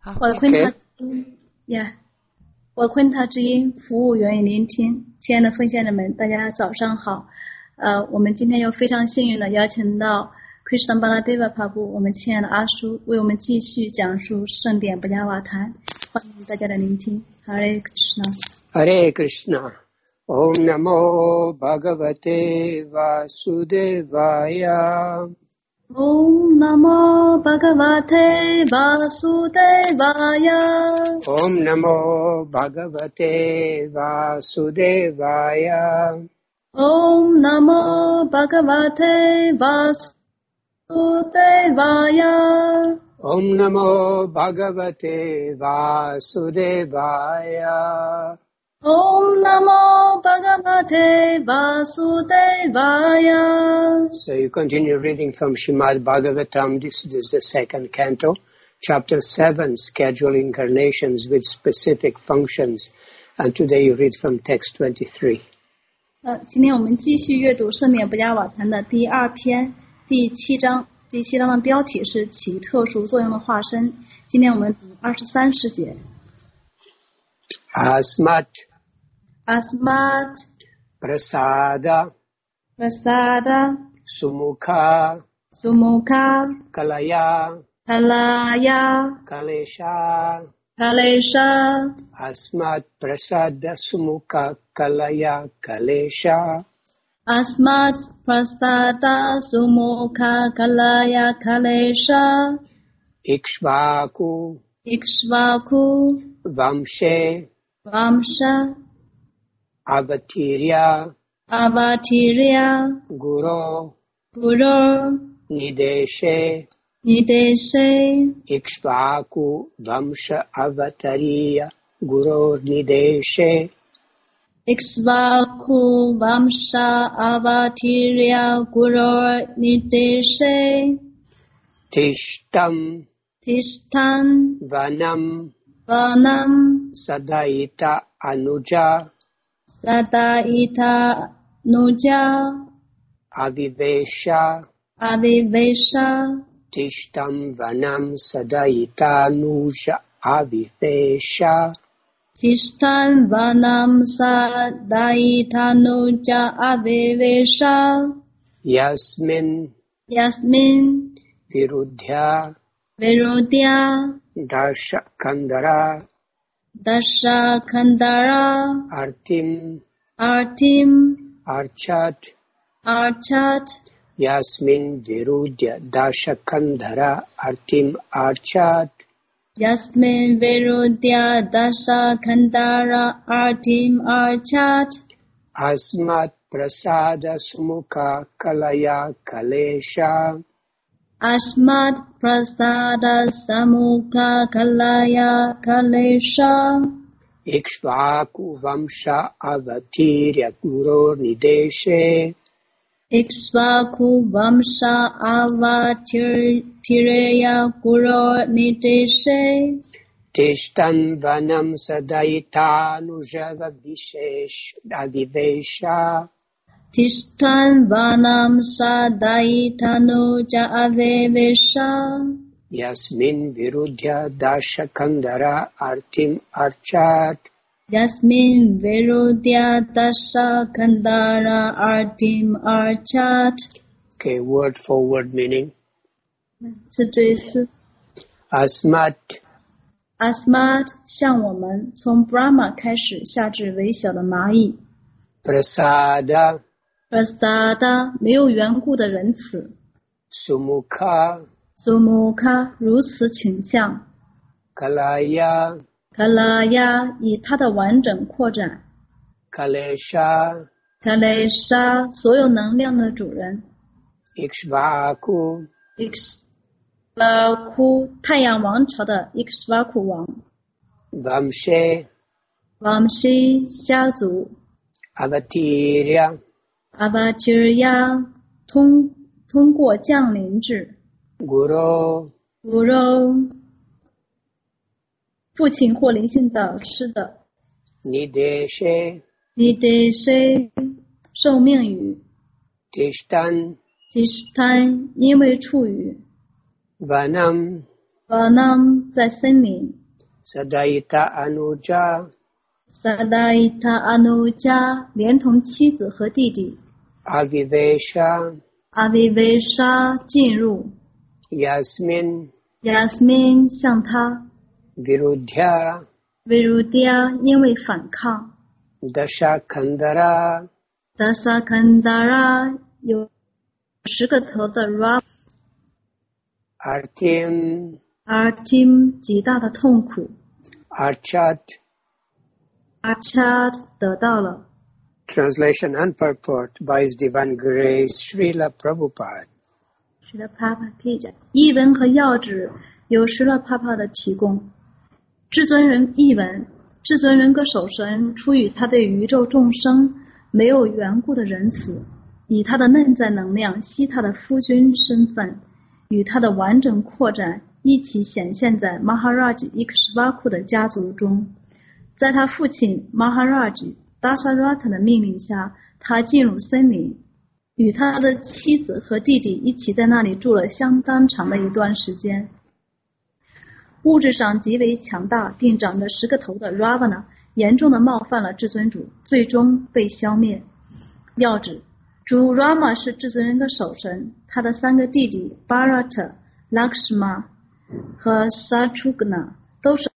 好我昆塔之音呀，我昆塔之音服务愿意聆听。亲爱的奉献者们，大家早上好。我们今天又非常幸运的邀请到 Krishna Baladeva Prabhu 我们亲爱的阿叔为我们继续讲述圣典布加瓦坛，欢迎大家的聆听。Hare Krishna。Hare Krishna。Om Namo Bhagavate Vasudevaya。 Om Namo Bhagavate Vasudevaya. Om Namo Bhagavate Vasudevaya. Om Namo Bhagavate Vasudevaya. Om Namo Bhagavate Vasudevaya. Om Namo Bhagavate Vasudevaya. So you continue reading from Srimad Bhagavatam. This is the second canto, chapter 7, scheduled incarnations with specific functions. And today you read from text 23. 今天我们继续阅读圣典布加瓦坛的第二篇第7章。第7章的标题是起特殊作用的化身。今天我们读23世节。 Asmat Prasada Sumukha Kalaya Kalesha Asmat Prasada Sumukha Kalaya Kalesha Asmat Prasada Sumukha Kalaya Kalesha Ikshvaku Vamshe Avatirya Guru Nideshe Ikshvaku Vamsha Avatariya Guru Nideshe Ikshvaku Vamsha Avatirya Guru Nideshe Tishtam Vanam Sadaita Anuja Avivesha Tishtam Vanam Sadaita Anuja Avivesha Tishtan Vanam Sadaita Anuja Avivesha Yasmin Virudhya Dasha Kandara Artim Archat Yasmin Virudhya Dasha Kandara Artim Archat Yasmin Virudhya Dasha Kandara Artim Archat Asmat Prasada Sumukha Kalaya Kalesha Asmat Prasada Samukha Kalaya Kalesha Ikshvaku Vamsha Avatirya Guru Nideshe Ikshvaku Vamsha Avatirya Guru Nideshe Tishtan Vanam Sadaitanu Vishesh Avivesha Tishtan Vanam Sadaitanuja Avivesha Yasmin Virudhya Dasha Kandara Artim Archat Yasmin Virudhya Dasha Kandara Artim Archat. Okay, word for word meaning. 是这一次。 Asmat 向我们从 Brahma 开始下至微小的蚂蚁。 Prasada 没有缘故的仁慈。 Sumukha 如此倾向。 Kalaya 以它的完整扩展。 Kalesha 所有能量的主人。 Ikshvaku 太阳王朝的 Ikshvaku 王。 Vamshe 家族。 Avatirya 通过降临至。 Guru 父亲或灵性导师的。 Nideshe 受命于。Tishtan 因为处于。 Vanam 在森林。 Sadaita Anuja Sadaita Anuja 连同妻子和弟弟。 Avivesha Avivesha 进入。 Yasmin Yasmin 向他。 Virudhya Virudhya 因为反抗。 Dashakandara Dasakandara 有10个头的 Ra Artim Artim 极大的痛苦。 Archat Archat 得到了。 Translation and purport by His Divine Grace Srila Prabhupada。 是的 Papa 译文和要旨由施乐 Papa 的提供。至尊人译文：至尊人格守神出于他对宇宙众生没有缘故的仁慈，以他的内在能量悉他的夫君身份与他的完整扩展一起显现在 Maharaj Ikshvaku 的家族中。在他父亲 Maharaj Dasharatha 的命令下，他进入森林，与他的妻子和弟弟一起在那里住了相当长的一段时间。物质上极为强大并长着10个头的 Ravana 严重的冒犯了至尊主，最终被消灭。要旨：主 Rama 是至尊人格守神，他的3个弟弟 Bharata、Lakshmana 和 Shatrugna 都是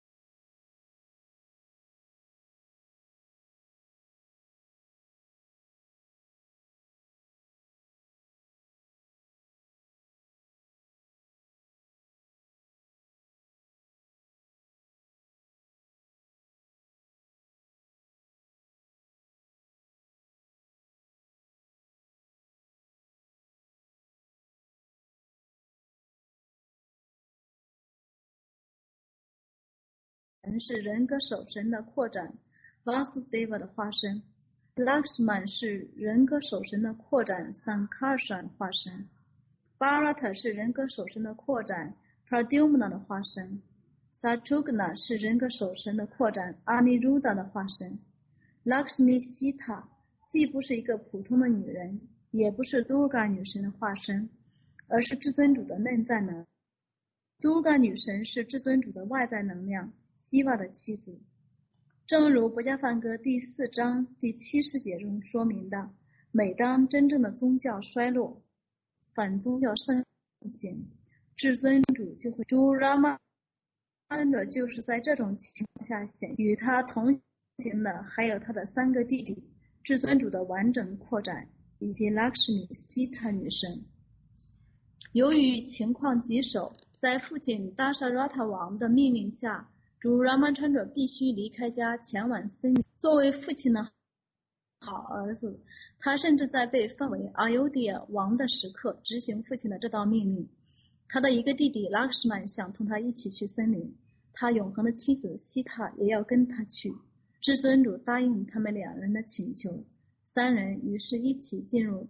人格守神的扩展 Vasudeva 的化身， Lakshman 是人格守神的扩展 Sankarshan 化身， Bharata 是人格守神的扩展 Pradyumna 的化身， Shatrugna 是人格守神的扩展 Aniruddha 的化身。 Lakshmi Sita 既不是一个普通的女人，也不是 Durga 女神的化身，而是至尊主的内在能。 Durga 女神是至尊主的外在能量，希瓦的妻子。正如不加梵歌第4章第70节中说明的，每当真正的宗教衰落，反宗教盛行，至尊主就会主 Rama 就是在这种情况下显。与他同行的还有他的3个弟弟，至尊主的完整扩展，以及 Lakshmi Sita 女神。由于情况棘手，在父亲 Dasharatha 王的命令下，主 Ramachandra 必须离开家前往森林。作为父亲的好儿子，他甚至在被封为 Ayodhya 王的时刻执行父亲的这道命令。他的一个弟弟 Lakshman 想同他一起去森林，他永恒的妻子西塔也要跟他去。至尊主答应他们2人的请求，3人于是一起进入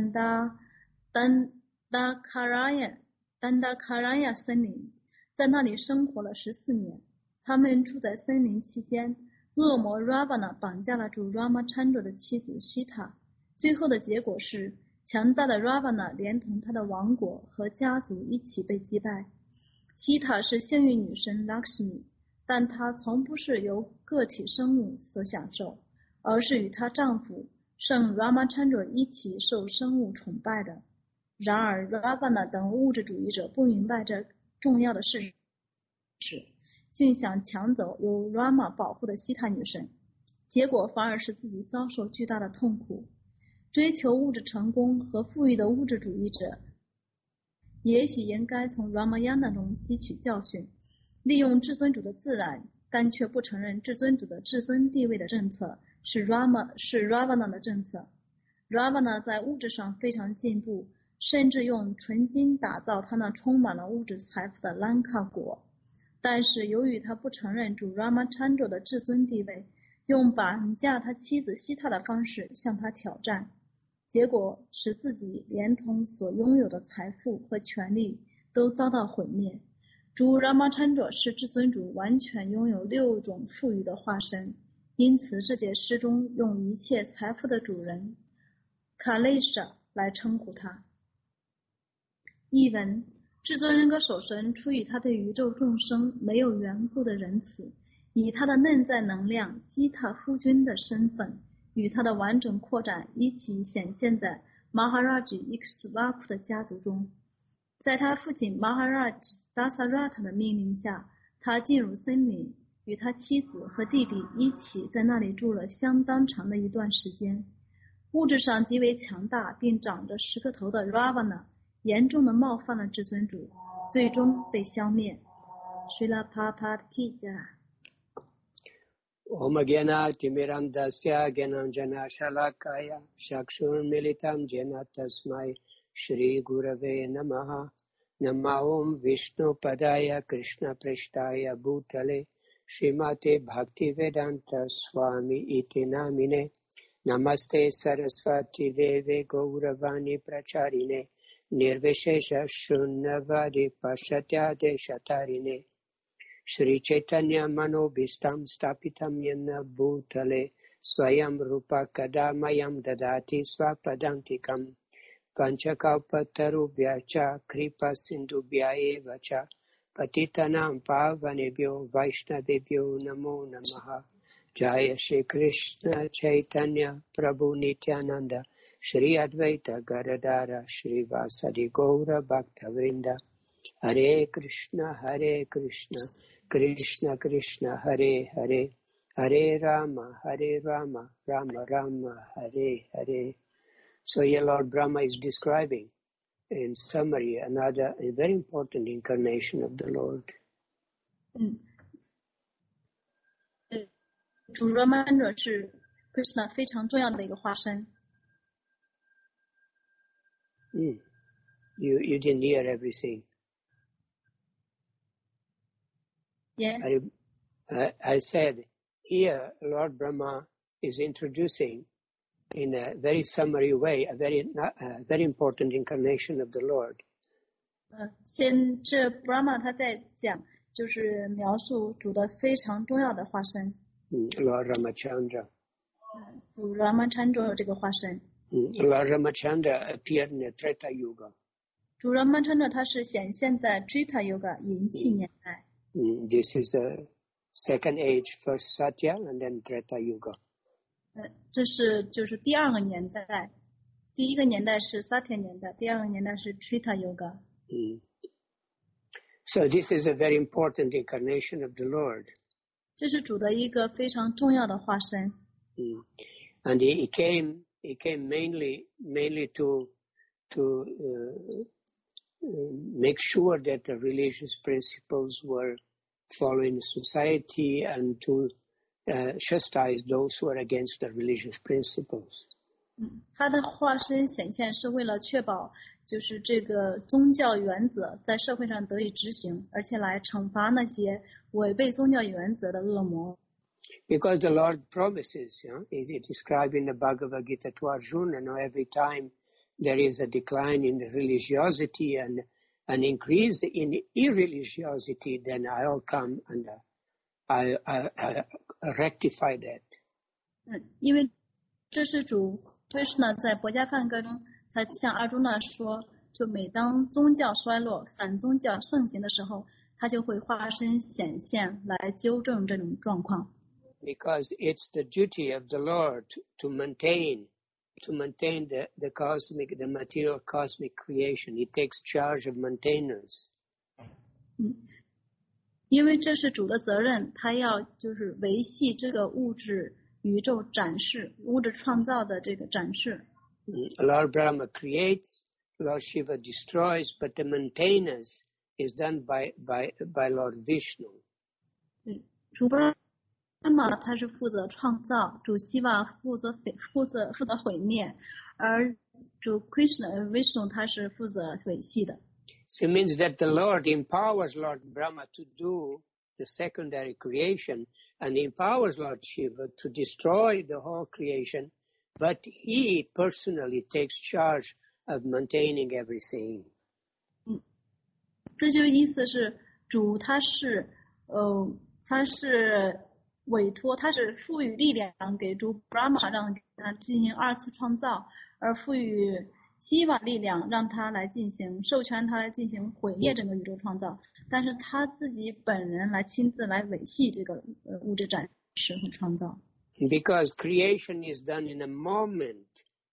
Dandakaraya 森林，在那里生活了14年。他们住在森林期间，恶魔 Ravana 绑架了主 Ramachandra 的妻子西塔。最后的结果是，强大的 Ravana 连同他的王国和家族一起被击败。西塔是幸运女神 Lakshmi， 但她从不是由个体生物所享受，而是与她丈夫圣 Ramachandra 一起受生物崇拜的。然而 Ravana 等物质主义者不明白这重要的事实，竟想抢走由 Rama 保护的西塔女神，结果反而是自己遭受巨大的痛苦。追求物质成功和富裕的物质主义者也许应该从 Ramayana 中吸取教训，利用至尊主的自然，但却不承认至尊主的至尊地位的政策是 Ravana 的政策。 Ravana 在物质上非常进步，甚至用纯金打造他那充满了物质财富的兰卡国，但是由于他不承认主 Ramachandra 的至尊地位，用绑架他妻子西塔的方式向他挑战，结果使自己连同所拥有的财富和权利都遭到毁灭。主 Ramachandra 是至尊主完全拥有6种富裕的化身，因此这节诗中用一切财富的主人 Kalesha 来称呼他。译文： 至尊人格守神出于他对宇宙众生没有缘故的仁慈，以他的内在能量基塔夫君的身份与他的完整扩展一起显现在 Maharaj Ikshvaku 的家族中。在他父亲 Maharaj Dasarata 的命令下，他进入森林，与他妻子和弟弟一起在那里住了相当长的一段时间。物质上极为强大并长着10个头的 Ravana 严重的冒犯了至尊主，最终被消灭。Srila Prabhupada Ki Jai。 Om Gyana Timirandasya Gyananjana Shalakaya Chakshurmilitam Jena Tasmai Shri Gurave Namaha. Nama Om Vishnu Padaya Krishna Prishtaya Bhutale Srimate Bhaktivedanta Swami Iti Namine. Namaste Saraswati Deve Gauravani Pracharine Nirvishesha Shunnavadi Pashatyade Shatarine Shri Chaitanya Manobhistam Stapitam Yena Bhutale Swayam Rupa Kadamayam Dadati Swapadantikam Panchakalpatarubhyacha Kripa Sindhubhya Evacha Patitanam Pavanebhyo Vaishnavebhyo Namo Namaha. Jaya Shri Krishna Chaitanya Prabhu Nityananda Shri Advaita Gadadara Shri Vasadi Gaura Bhaktavrinda. Hare Krishna Krishna Krishna Hare Hare Hare Rama Rama Rama Hare Hare. So here Lord Brahma is describing in summary another a very important incarnation of the Lord. 主 Ramandra 是 Krishna 非常重要的一个化身。 You didn't hear everything. Yeah. I said here Lord Brahma is introducing in a very summary way a very important incarnation of the Lord. 这 Brahma 他在讲，就是描述主的非常重要的化身。 Lord Ramachandra. 主 Ramachandra 这个化身。 Lord Ramachandra appeared in the Treta Yuga. 主 Ramachandra 他是显现在 Treta Yuga 银器年代。 This is the second age, first Satya and then Treta Yuga. 这是就是第二个年代，第一个年代是 Satya 年代，第二个年代是 Treta Yuga。 So this is a very important incarnation of the Lord. 这是主的一个非常重要的化身。 And he came mainly to make sure that the religious principles were followed in society and to chastise those who are against the religious principles. 他的化身显现是为了确保就是这个宗教原则在社会上得以执行，而且来惩罚那些违背宗教原则的恶魔。 Because the Lord promises, is described in the Bhagavad Gita to Arjuna, every time there is a decline in the religiosity and an increase in irreligiosity, then I'll come and I rectify that. 因为这是主 Krishna 在《薄伽梵歌》中，他向阿朱那说，就每当宗教衰落、反宗教盛行的时候，他就会化身显现来纠正这种状况。 Because it's the duty of the Lord to maintain the material cosmic creation. He takes charge of maintenance. 因为这是主的责任，他要就是维系这个物质宇宙展示、物质创造的这个展示。 Lord Brahma creates, Lord Shiva destroys, but the maintenance is done by Lord Vishnu. 主 Brahma 他是负责创造，主 Shiva 负责毁灭，而主 Krishna Vishnu 他是负责维系的。 So it means that the Lord empowers Lord Brahma to do the secondary creation and empowers Lord Shiva to destroy the whole creation, but he personally takes charge of maintaining everything. 这就意思是主他是委托，他是赋予力量给主 Brahma 让他进行二次创造，而赋予希瓦力量让他来进行授权他来进行毁灭整个宇宙创造，但是他自己本人来亲自来维系这个物质展示和创造。 Because creation is done in a moment,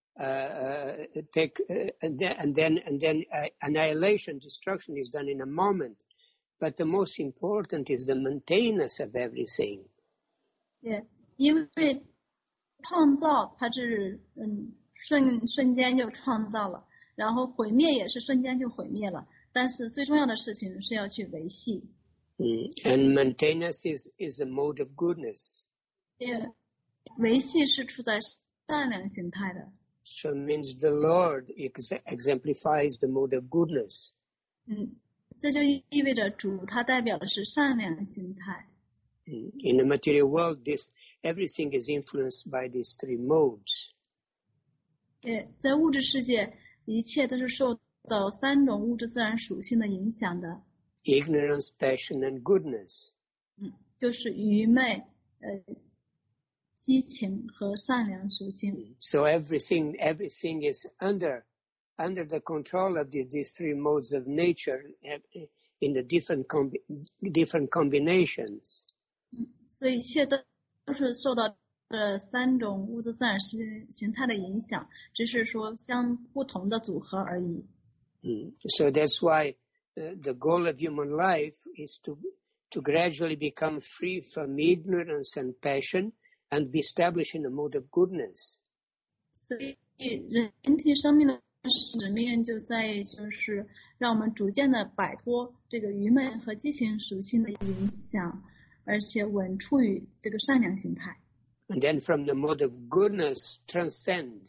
and then annihilation, destruction is done in a moment. But the most important is the maintenance of everything. 对，因为创造它是瞬间就创造了，然后毁灭也是瞬间就毁灭了。但是最重要的事情是要去维系。 And maintenance is a mode of goodness. 维系是处在善良形态的。 So it means the Lord exemplifies the mode of goodness. 这就意味着主他代表的是善良形态。 In the material world, everything is influenced by these three modes. 在物质世界，一切都是受到三种物质自然属性的影响的。 Ignorance, passion, and goodness. 就是愚昧、激情和善良属性。 So everything is under the control of these three modes of nature in the different combinations. 所以一切都是受到三种物质自然形态的影响，只是说不同的组合而已。 So that's why the goal of human life is to gradually become free from ignorance and passion and be established in a mode of goodness. 所以人体生命的使命就在于就是让我们逐渐的摆脱这个愚昧和激情属性的影响，而且稳处于这个善良形态。 And then from the mode of goodness transcend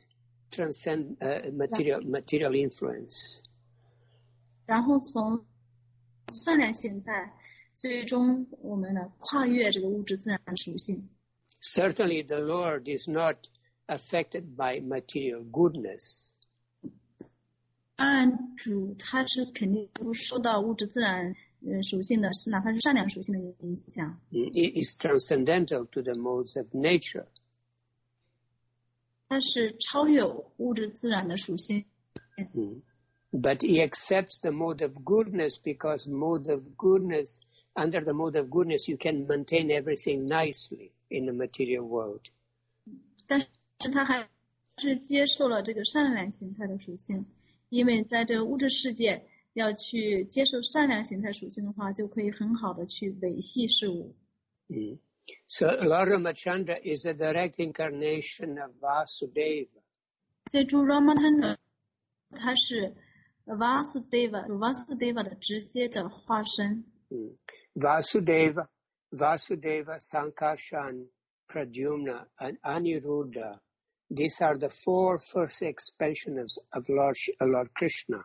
material influence. 然后从善良形态，最终我们呢跨越这个物质自然属性。 Certainly, the Lord is not affected by material goodness. 当然，主他是肯定不受到物质自然属性的，是哪怕是善良属性的影响。 It is transcendental to the modes of nature. 它是超越物质自然的属性。 But he accepts the mode of goodness because under the mode of goodness, you can maintain everything nicely in the material world. 但是他还是接受了这个善良形态的属性，因为在这个物质世界要去接受善良形态属性的话，就可以很好的去维系事物。 So Lord Ramachandra is a direct incarnation of Vasudeva. 所以主 Ramachandra 他是 Vasudeva 的直接的化身。 Vasudeva, Sankarshan, Pradyumna, and Aniruddha. These are the four first expansions of Lord Krishna.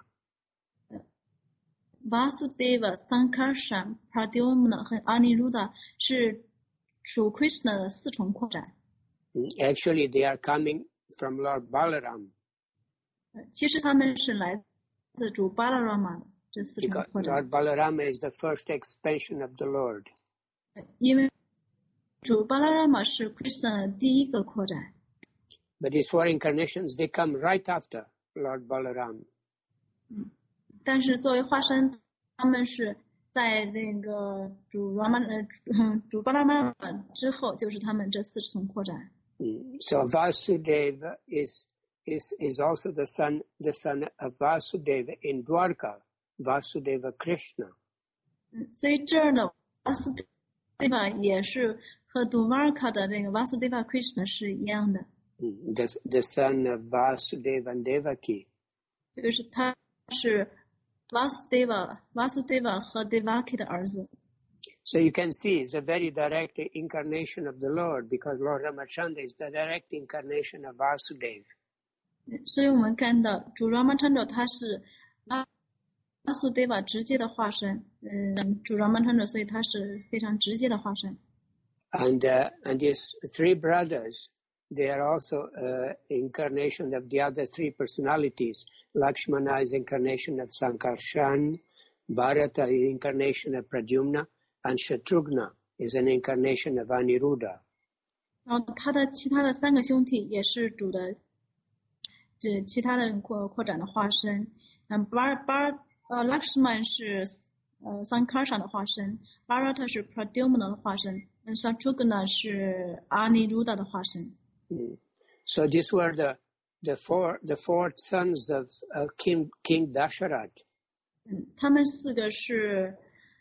Vasudeva, Sankarshan, Pradyumna 和 Aniruddha 是属 Krishna 的四重扩展。 Actually, they are coming from Lord Balaram. 其实他们是来自主 Balarama 的这四重扩展。 Lord Balarama is the first expansion of the Lord. 因为主 Balarama 是 Krishna 的第一个扩展。 But these four incarnations, they come right after Lord Balaram. 但是作为化身，他们是在这个主 Balarama 之后，就是他们这四重扩展。 So Vasudeva is also the son of Vasudeva in Dwarka, Vasudeva Krishna. 所以这儿的 Vasudeva 也是和 Dwarka 的这个 Vasudeva Krishna 是一样的。 The son of Vasudeva and Devaki. 就是他是 Vasudeva 和 Devaki 的儿子。 So you can see it's a very direct incarnation of the Lord because Lord Ramachandra is the direct incarnation of Vasudeva. 所以我们看到主 Ramachandra 他是 Vasudeva 直接的化身，主 Ramachandra 所以他是非常直接的化身。 And his three brothers, they are also incarnations of the other three personalities. Lakshmana is incarnation of Sankarshan, Bharata is incarnation of Pradyumna, and Shatrughna is an incarnation of Aniruddha. 然后他的其他的三个兄弟也是主的这其他的扩展的化身。Lakshman 是Sankarshan 的化身 ，Bharata 是 Pradyumna 的化身 ，Shatrugna 是 Aniruddha 的化身。 So these were the four sons of King Dasharatha. 他们四个是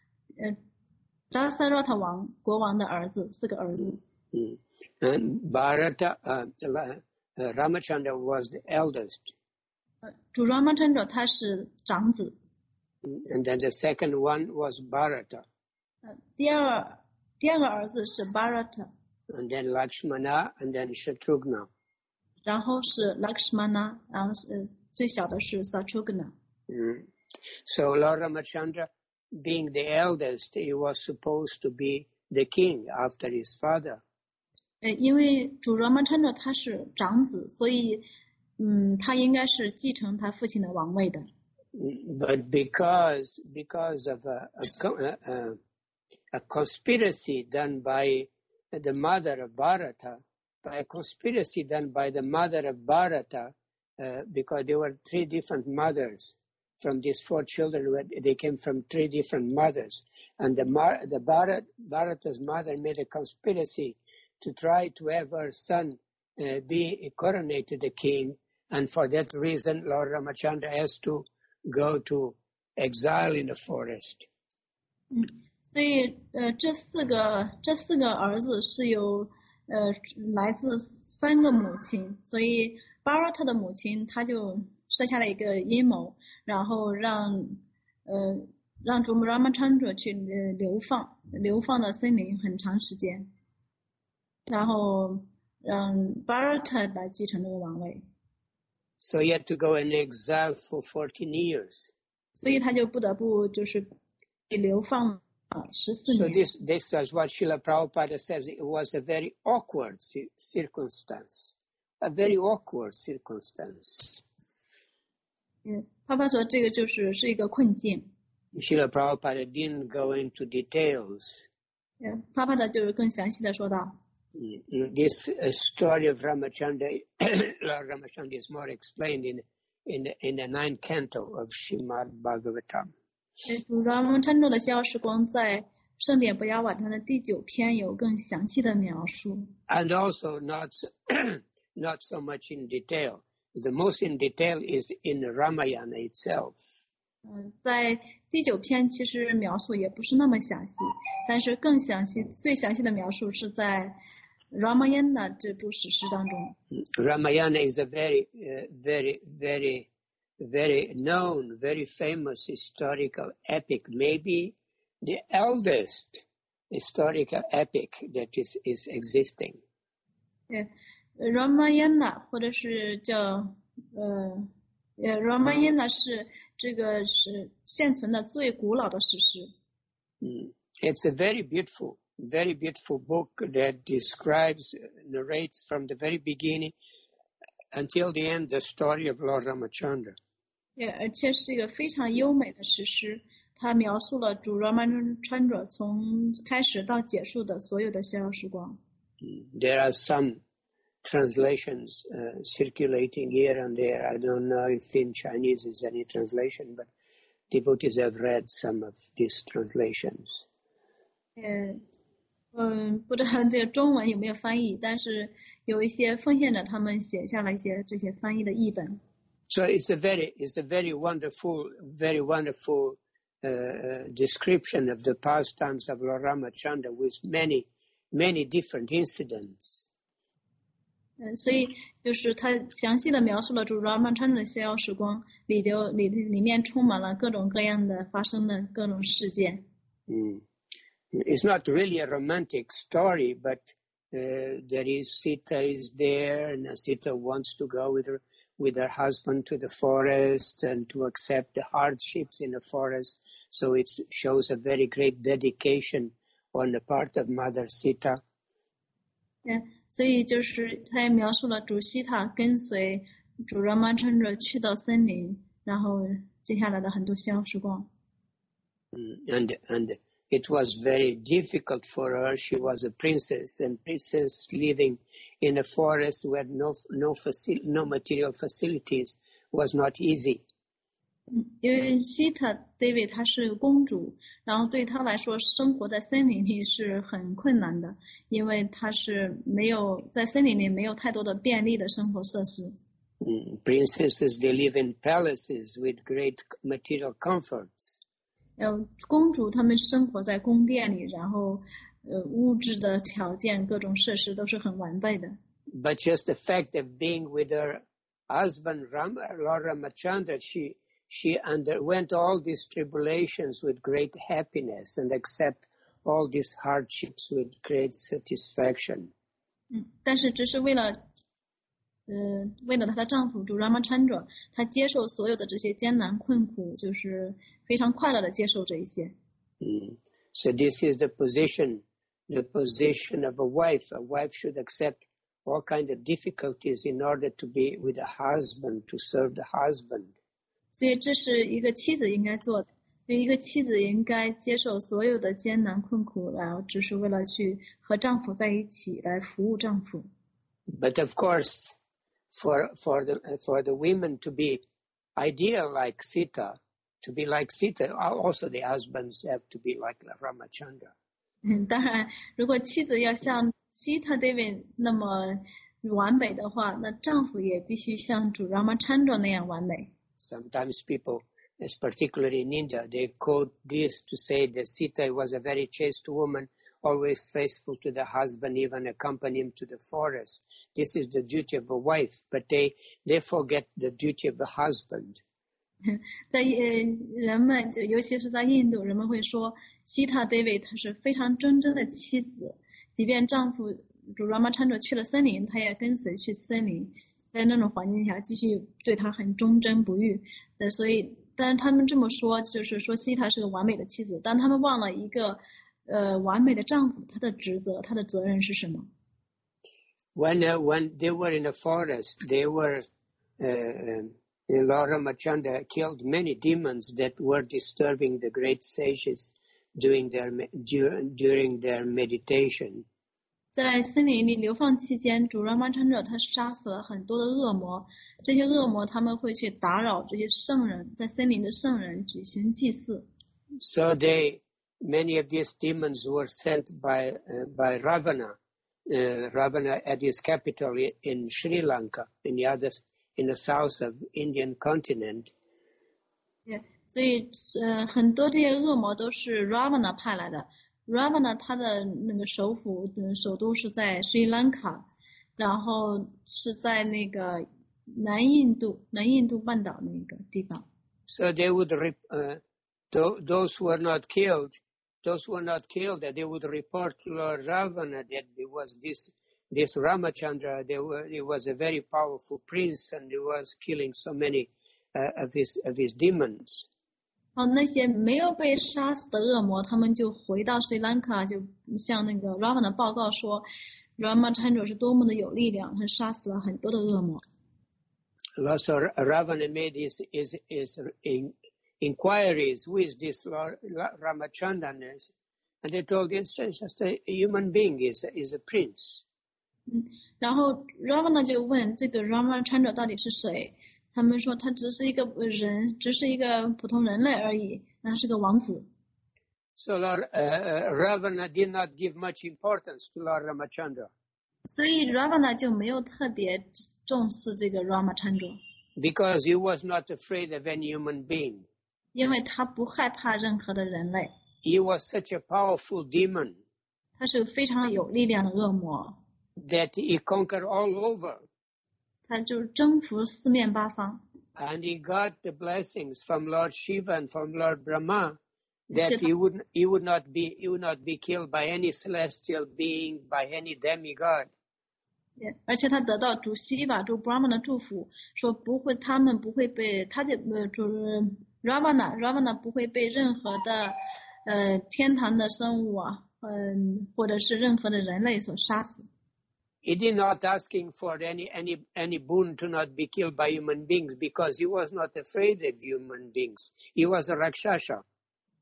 Dasharatha 国王的儿子，四个儿子。 And Bharata, Ramachandra was the eldest. 主 Ramachandra 他是长子。 And then the second one was Bharata. 第二个儿子是 Bharata. And then Lakshmana, and then Shatrugna. 然后是 Lakshmana, 然后是最小的是 Shatrugna. So Lord Ramachandra, being the eldest, he was supposed to be the king after his father. 因为主 Ramachandra 他是长子，所以他应该是继承他父亲的王位的。 But because of a conspiracy done by the mother of Bharata, because there were three different mothers from these four children. They came from three different mothers, and Bharata's mother made a conspiracy to try to have her son be coronated the king, and for that reason, Lord Ramachandra has to go to exile in the forest. 所以这四个儿子是由来自三个母亲，所以巴尔特的母亲她就设下了一个阴谋，然后让主母 Ramachandra 去流放到森林很长时间，然后让巴尔特来继承这个王位。 So he had to go in exile for 14 years. 所以他就不得不就是被流放14年。 So this is what Srila Prabhupada says. It was a very awkward circumstance. A very awkward circumstance. 爸爸说这个是一个困境。 Srila Prabhupada didn't go into details. 爸爸的就是更详细的说到。 This story of Ramachandra, Lord Ramachandra is more explained in the 9th canto of Srimad Bhagavatam. 主 Ramachandra 的逍遥时光在圣典不雅瓦坛的第9篇有更详细的描述。 And also not so much in detail. The most in detail is in Ramayana itself. 在第9篇其实描述也不是那么详细，但是更详细、最详细的描述是在 Ramayana 这部史诗当中。 Ramayana is a very known, very famous historical epic, maybe the eldest historical epic that is existing. Ramayana 或者是叫Ramayana 是这个是现存的最古老的史诗。 It's a very beautiful book that narrates from the very beginning until the end the story of Lord Ramachandra. 而且是一个非常优美的史诗，它描述了主 Ramachandra 从开始到结束的所有的逍遥时光。 There are some translations circulating here and there. I don't know if in Chinese is any translation, but devotees have read some of these translations. 不知道这个中文有没有翻译，但是有一些奉献者他们写下了一些这些翻译的译本。 So it's a very wonderful description of the pastimes of Lord Ramachandra with many different incidents. 所以就是他详细的描述了主 Ramachandra 的逍遥时光，里面充满了各种各样的发生的各种事件。 It's not really a romantic story, but Sita is there, and Sita wants to go with her husband to the forest and to accept the hardships in the forest. So it shows a very great dedication on the part of Mother Sita. 所以就是他也描述了主西塔跟随主 Ramachandra 去到森林，然后接下来的很多逍遥时光。 And it was very difficult for her. She was a princess, and princess living in a forest where no material facilities was not easy. 因为希特 David 她是公主，然后对她来说，生活在森林里是很困难的，因为她是没有在森林里没有太多的便利的生活设施。 Princesses, they live in palaces with great material comforts. 公主她们生活在宫殿里，然后物质的条件各种设施都是很完备的。 But just the fact of being with her husband, Lord Ramachandra, she underwent all these tribulations with great happiness and accept all these hardships with great satisfaction. 但是只是为了她的丈夫主 Ramachandra， 她接受所有的这些艰难困苦，就是非常快乐的接受这一些。 So this is the position of a wife. A wife should accept all kinds of difficulties in order to be with a husband, to serve the husband. 所以这是一个妻子应该做的，一个妻子应该接受所有的艰难困苦，然后只是为了去和丈夫在一起来服务丈夫。 But of course, for the women to be ideal like Sita, to be like Sita, also the husbands have to be like Ramachandra. 当然，如果妻子要像希特 David 那么完美的话，那丈夫也必须像主 Ramachandra 那样完美。 Sometimes people, particularly in India, they quote this to say that Sita was a very chaste woman, always faithful to the husband, even accompany him to the forest. This is the duty of a wife, but they forget the duty of the husband. 在人们尤其是在印度，人们会说希特 David 她是非常忠贞的妻子，即便丈夫主 Ramachandra 去了森林，她也跟随去森林。在那种环境下继续对他很忠贞不渝的，所以但是他们这么说，就是说希塔是个完美的妻子，但他们忘了一个完美的丈夫他的职责，他的责任是什么。 When they were in the forest, they were Lord Ramachandra killed many demons that were disturbing the great sages during their meditation. 在森林里流放期间，主 Ramachandra 他杀死了很多的恶魔，这些恶魔他们会去打扰这些圣人，在森林的圣人举行祭祀。 So many of these demons were sent by Ravana. Ravana at his capital in Sri Lanka, in the south of Indian continent. 所以很多这些恶魔都是 Ravana 派来的。Ravana 他的那个首都是在斯里兰卡，然后是在那个南印度半岛那个地方。 So they would those who were not killed, that they would report to Lord Ravana that there was this Ramachandra. He was a very powerful prince, and he was killing so many of his demons. 那些没有被杀死的恶魔，他们就回到斯里兰卡，就向那个 Ravana 报告说 Ramachandra 是多么的有力量，他杀死了很多的恶魔。 So Ravana made his inquiries with this Ramachandra, and they told him it's just a human being, is a prince. 然后 Ravana 就问这个 Ramachandra 到底是谁？他们说他只是一个人，只是一个普通人类而已，他是个王子。 So Ravana did not give much importance to Lord Ramachandra. 所以 Ravana 就没有特别重视这个 Ramachandra. Because he was not afraid of any human being. 因为他不害怕任何的人类。 He was such a powerful demon. 他是非常有力量的恶魔。 That he conquered all over. 他就征服四面八方。 And he got the blessings from Lord Shiva and from Lord Brahma that he would not be killed by any celestial being, by any demigod. 而且他得到主西瓦主 Brahma 的祝福，说他们不会被他的主 Ravana 不会被任何的天堂的生物啊，或者是任何的人类所杀死。 He did not asking for any boon to not be killed by human beings because he was not afraid of human beings. He was a Rakshasa.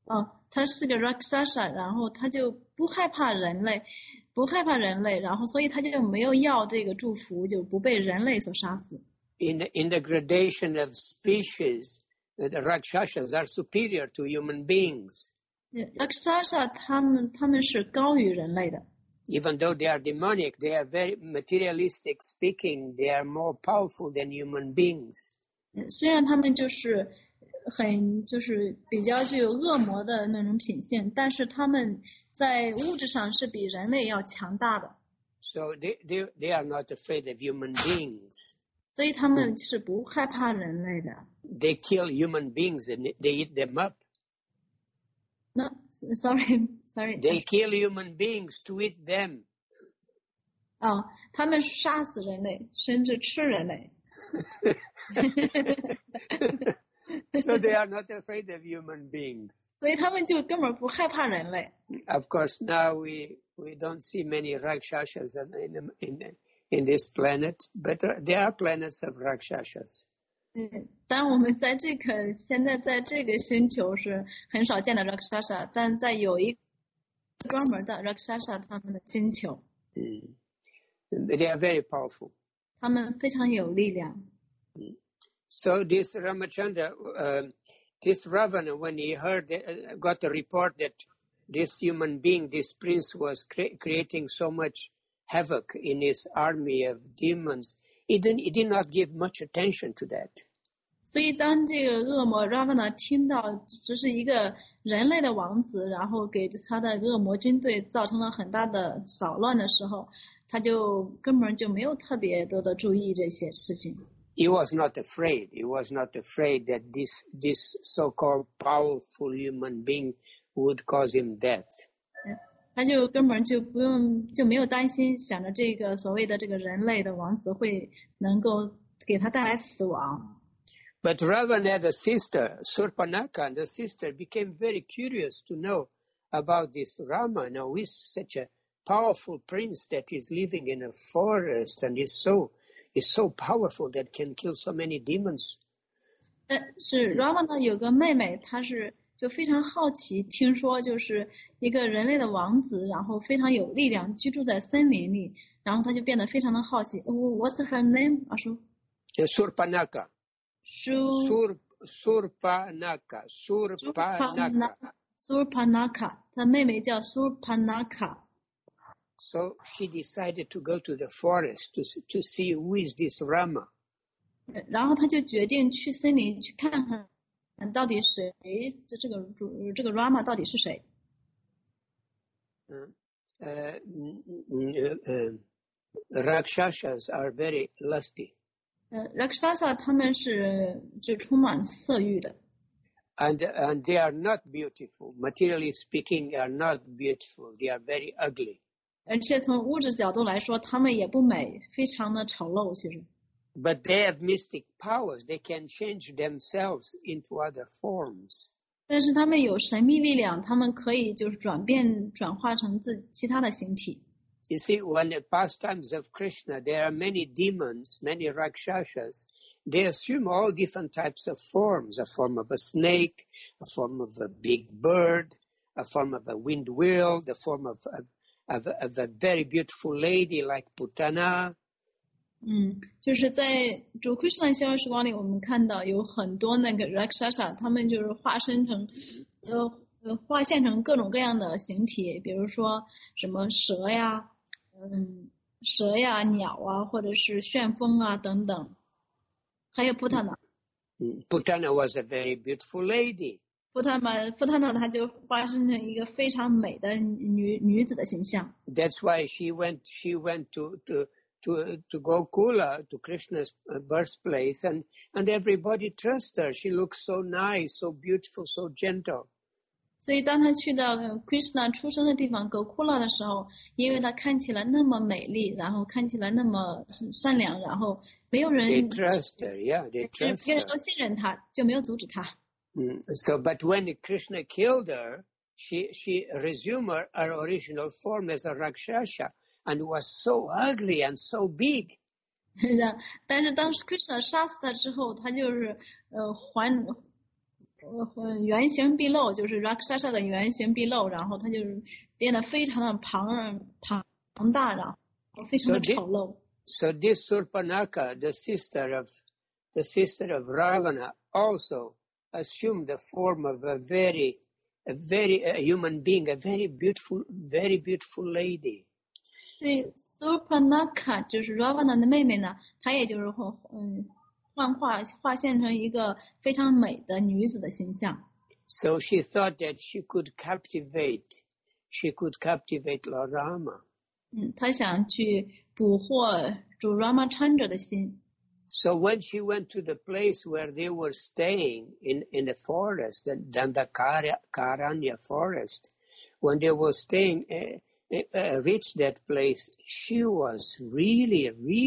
他是个 Rakshasa， 然后他就不害怕人类，然后所以他就没有要这个祝福，就不被人类所杀死。 In the gradation of species, the Rakshasas are superior to human beings. Rakshasa 他们是高于人类的。 Even though they are demonic, they are very materialistic speaking, they are more powerful than human beings. 虽然他们就是比较具有恶魔的那种品性，但是他们在物质上是比人类要强大的。 So they are not afraid of human beings. 所以他们是不害怕人类的。 They kill human beings and they eat them up. No, sorry. They kill human beings to eat them. 他们杀死人类，甚至吃人类。 So they are not afraid of human beings. 所以他们就根本不害怕人类。 Of course, now we don't see many Rakshasas in this planet, but there are planets of Rakshasas. 当然我们现在在这个星球是很少见的 Rakshasa， 但在有一个专门的 Rakshasa 他们的星球。 They are very powerful. 他们非常有力量。 So this Ramachandra, this Ravana, when he got the report that this human being, this prince, was creating so much havoc in his army of demons, he did not give much attention to that. 所以当这个恶魔 Ravana 听到这是一个人类的王子，然后给他的恶魔军队造成了很大的骚乱的时候，他就根本就没有特别多的注意这些事情。 He was not afraid. He was not afraid that this so-called powerful human being would cause him death. 他就根本就没有担心，想着这个所谓的这个人类的王子会能够给他带来死亡。 But Ravana had a sister, Surpanaka, and the sister became very curious to know about this Rama. Now, who is such a powerful prince that is living in a forest and is so powerful that can kill so many demons. 是 Ravana 有个妹妹，她是就非常好奇，听说就是一个人类的王子，然后非常有力量，居住在森林里，然后她就变得非常的好奇。What's her name? 阿叔。 Surpanaka. Surpanaka， 她妹妹叫 Surpanaka。 So she decided to go to the forest to see who is this Rama. 然后她就决定去森林去看看到底谁这个 Rama 到底是谁。 Rakshasas are very lusty. Rakshasa 他们是就充满色欲的。 And they are not beautiful. Materially speaking, are not beautiful. They are very ugly. 而且从物质角度来说，他们也不美，非常的丑陋，其实。 But they have mystic powers. They can change themselves into other forms. 但是他们有神秘力量，他们可以就是转化成其他的形体。 You see, when the pastimes of Krishna, there are many demons, many Rakshasas. They assume all different types of forms, a form of a snake, a form of a big bird, a form of a wind wheel, the form of a very beautiful lady like Putana. 就是在主 Krishna 逍遥时光里，我们看到有很多那个 Rakshasa， 他们就是化现成各种各样的形体，比如说什么蛇呀、鸟啊，或者是旋风啊等等。还有 Putana。 Putana was a very beautiful lady. Putana 她就化身成一个非常美的女子的形象。 That's why she went to Gokula, to Krishna's birthplace, and everybody trusts her. She looks so nice, so beautiful, so gentle. 所以当她去到 Krishna 出生的地方 Gokula 的时候，因为她看起来那么美丽，然后看起来那么善良，然后没有人 They trust her, yeah, they trust 别人 her. 都信任她，就没有阻止她。 So, but when Krishna killed her, she resumed her original form as a Rakshasa and was so ugly and so big. 但是当时 Krishna 杀死她之后，她就是原形毕露，就是 Rakshasa 的原形毕露，然后他就是变得非常的庞大，然后非常的丑陋。 So this Surpanaka, the sister of Ravana, also assumed the form of a human being, a very beautiful lady. 所以 Surpanaka 就是 Ravana 的妹妹呢，她也就是化现成一个非常美的女子的形象。 So she thought that she could captivate Lord Rama. 她想去捕获主 Ramachandra 的心。 So when she went to the place where they were staying in the forest, the Dandakaranya forest, when they were staying, reached that place, she was really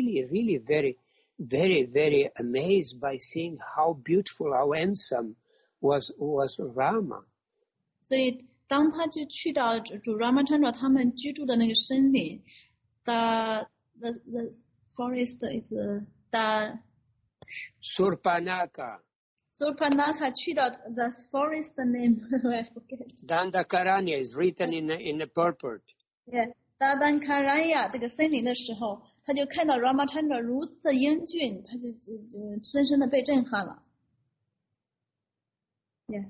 very amazed by seeing how beautiful, how handsome was Rama. 所以当他就去到主 Ramachandra 他们居住的那个森林 the forest is the Surpanaka 去到 the forest name I forget. Dandakaranya is written in the purport. Yeah, Dandakaranya 这个森林的时候，他就看到 Ramachandra 如此的英俊，他就深深的被震撼了。Yeah.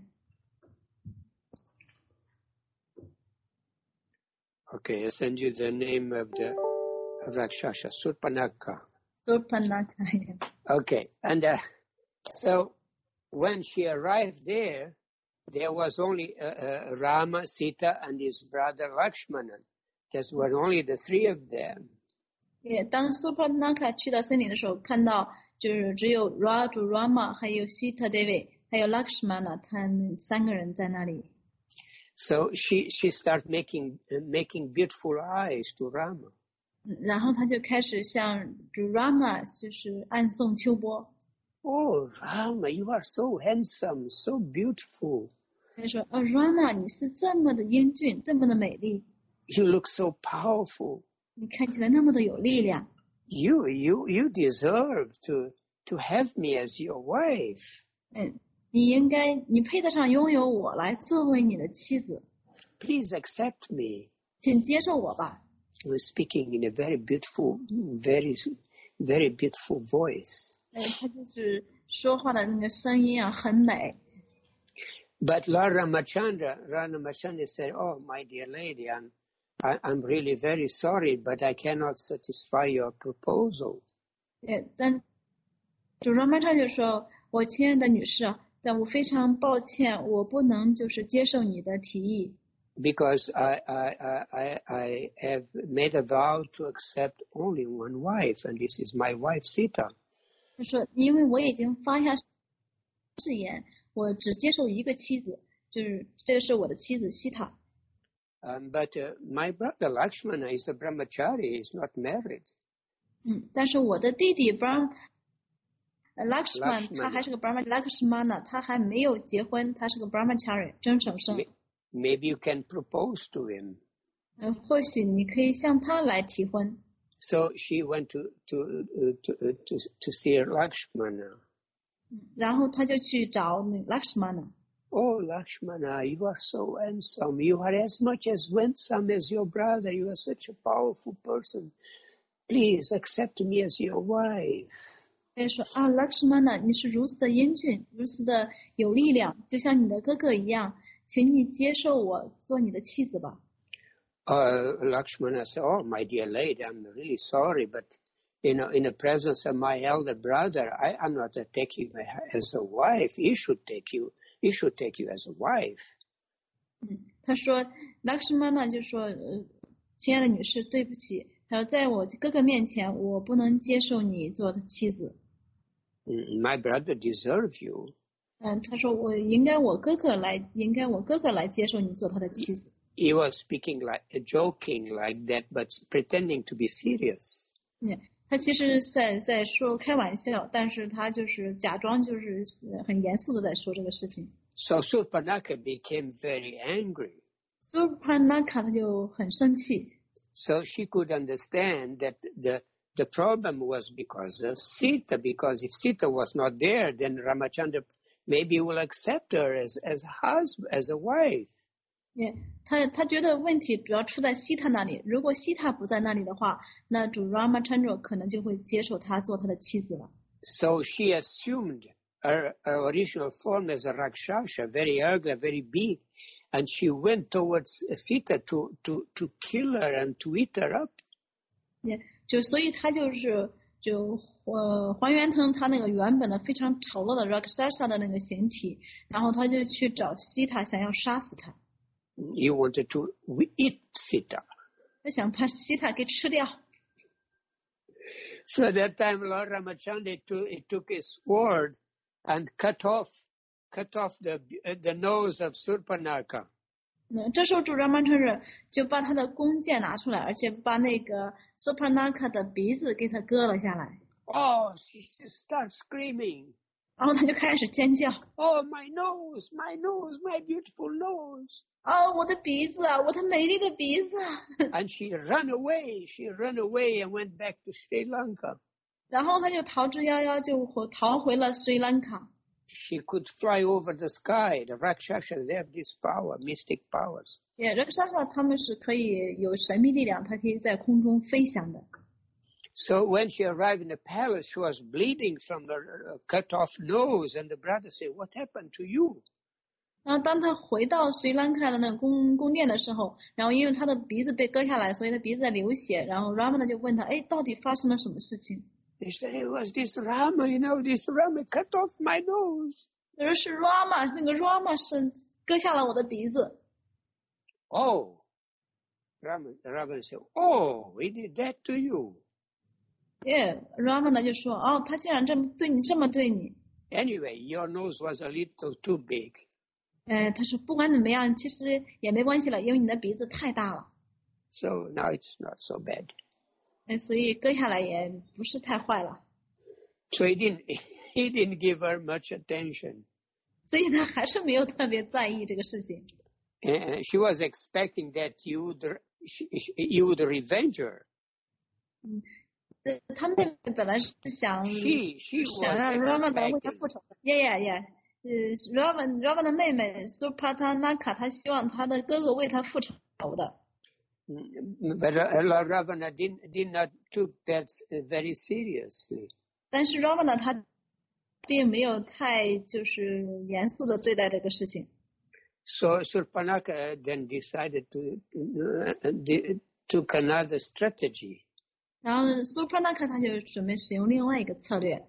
Okay, I send you the name of the Rakshasa, Surpanaka. Surpanaka. Yeah. Okay, and so when she arrived there was only Rama, Sita, and his brother Lakshmana. There were only the three of them. Yeah, 当 Surpanaka 去到森林的时候，看到就是只有主 Rama 还有 Sita Devi 还有 Lakshmana 他们三个人在那里。 So she started making beautiful eyes to Rama. 然后他就开始向主 Rama 就是暗送秋波。 Oh, Rama, you are so handsome, so beautiful. 他说Rama 你是这么的英俊，这么的美丽。 You look so powerful. 你看起来那么的有力量。 You deserve to have me as your wife. 你配得上拥有我来作为你的妻子。 Please accept me. 请接受我吧。 He was speaking in a very beautiful voice. 他就是说话的那个声音啊，很美。 But Lord Ramachandra said, "Oh, my dear lady, I'm really very sorry, but I cannot satisfy your proposal." 但主 Ramachandra 就说：“我亲爱的女士，但我非常抱歉，我不能就是接受你的提议。” Because I have made a vow to accept only one wife, and this is my wife Sita. 他说：“因为我已经发下誓言，我只接受一个妻子，就是这个是我的妻子西塔。” But my brother Lakshmana is a brahmachari; he's not married. 但是我的弟弟 Lakshmana 他还是个 Lakshmana 他还没有结婚，他是个 brahmachari 真守生。 Maybe you can propose to him. 或许你可以向他来提婚。 So she went to see Lakshmana. 然后他就去找Lakshmana。 Oh, Lakshmana, you are so handsome. You are as much as handsome as your brother. You are such a powerful person. Please accept me as your wife. 他说Lakshmana 你是如此的英俊，如此的有力量，就像你的哥哥一样，请你接受我做你的妻子吧。 Lakshmana said, "Oh, my dear lady, I'm really sorry, but in the presence of my elder brother, I'm not to take you as a wife. He should take you as a wife." 他说 Lakshmana 就说亲爱的女士，对不起，他说在我哥哥面前，我不能接受你做的妻子。 My brother deserves you. 他说我应该我哥哥来接受你做他的妻子。 He was speaking joking like that, but pretending to be serious. 他其实在说开玩笑，但是他就是假装就是很严肃的在说这个事情。 So Surpanaka became very angry. Surpanaka 他就很生气。 So she could understand that the problem was because of Sita, because if Sita was not there, then Ramachandra maybe will accept her as husband, as a wife. Yeah, 他觉得问题主要出在西塔那里。如果西塔不在那里的话，那主 Ramachandra 可能就会接受他做他的妻子了。 So she assumed her original form as a Rakshasa, very ugly, very big, and she went towards Sita to kill her and to eat her up. Yeah, 所以他还原成他那个原本的非常丑陋的 Rakshasa 的那个形体，然后他就去找西塔，想要杀死他。 He wanted to eat Sita. 他想把西塔给吃掉。 So at that time, Lord Ramachandra took his sword and cut off the nose of Surpanaka. 这时候主 Ramachandra 就把他的弓箭拿出来，而且把那个 Surpanaka 的鼻子给他割了下来。 Oh, she starts screaming. 然后他就开始尖叫。 Oh, my nose, my nose, my beautiful nose. 哦，我的鼻子啊，我的美丽的鼻子啊。 And she ran away and went back to Sri Lanka. 然后他就逃之夭夭，就逃回了斯里兰卡。 She could fly over the sky. The Rakshasas, they have this power, mystic powers. Yeah, Rakshasa 他们是可以有神秘力量，它可以在空中飞翔的。 So when she arrived in the palace, she was bleeding from her cut-off nose, and the brother said, "What happened to you?" 然后当他回到斯里兰卡的那个宫殿的时候，然后因为他的鼻子被割下来，所以他鼻子在流血。然后 Ramana 就问他，哎，到底发生了什么事情？ He said, "It was this Rama, this Rama cut off my nose." 他说是 Rama， 那个 Rama 是割下了我的鼻子。 Oh, Rama said, "Oh, he did that to you." Yeah, Ramana 就说，哦，他竟然这么对你。 Anyway, your nose was a little too big. 他说不管怎么样，其实也没关系了，因为你的鼻子太大了。 So now it's not so bad. 所以割下来也不是太坏了。 So he didn't give her much attention. 所以他还是没有特别在意这个事情。 She was expecting that you would revenge her. 他们本来是想让 Ramana 为他复仇的。Yeah. Ramana 的妹妹 Surpanaka 她希望她的哥哥为她复仇的。 But Ravana did not took that very seriously. 但是 Ramana 他并没有太就是严肃的对待这个事情。 So Surpanaka then decided to took another strategy. 然后 Surpanaka 他就准备使用另外一个策略。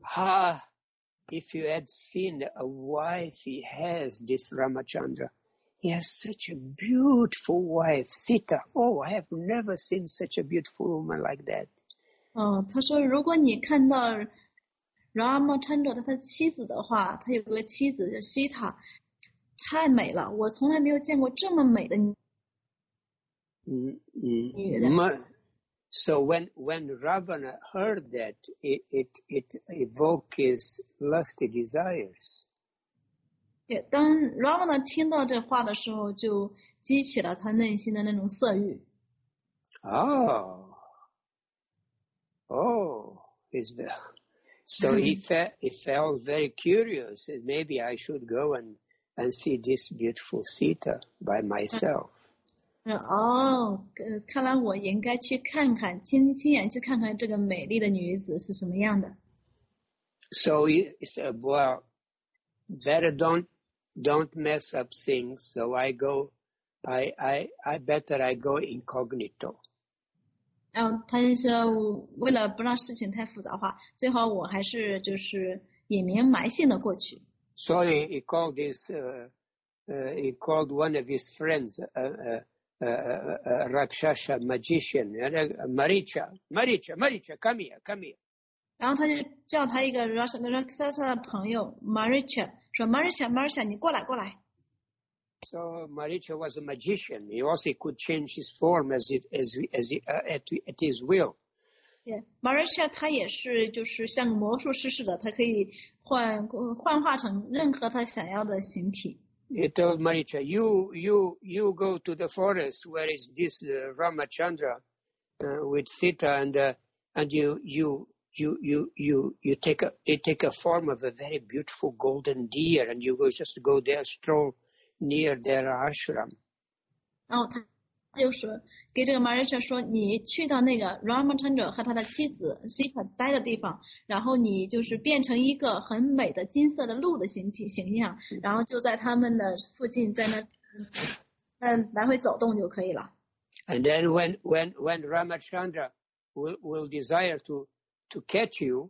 If you had seen a wife he has, this Ramachandra, he has such a beautiful wife, Sita. Oh, I have never seen such a beautiful woman like that. 他说如果你看到 Ramachandra 他的妻子的话，他有个妻子叫西塔，太美了，我从来没有见过这么美的女人。 So when Ravana heard that, it evoked his lusty desires. 当 Ravana 听到这话的时候，就激起了他内心的那种色欲。 So he felt very curious. Maybe I should go and see this beautiful Sita by myself. 看来我应该去看看，亲眼去看看这个美丽的女子是什么样的。 So he said, "Well, better don't mess up things." So I better go incognito. 然后他就说，为了不让事情太复杂化，最好我还是就是隐名埋姓的过去。 So he called he called one of his friends. Rakshasa magician, Maricha, come here. 然后他就叫他一个 Rakshasa 的朋友 Maricha， 说 Maricha， 你过来。 So Maricha was a magician. He also could change his form at his will. Yeah, Maricha 他也是就是像个魔术师似的，他可以幻化成任何他想要的形体。 He told Maricha, you go to the forest where is this Ramachandra with Sita, and you you take a form of a very beautiful golden deer, and you just go there, stroll near their ashram. 然后他就是给这个 Marisha 说，你去到那个 Ramachandra 和他的妻子 Sita 待的地方，然后你就是变成一个很美的金色的鹿的形象，然后就在他们的附近，在那来回走动就可以了。 And then when Ramachandra will desire to catch you,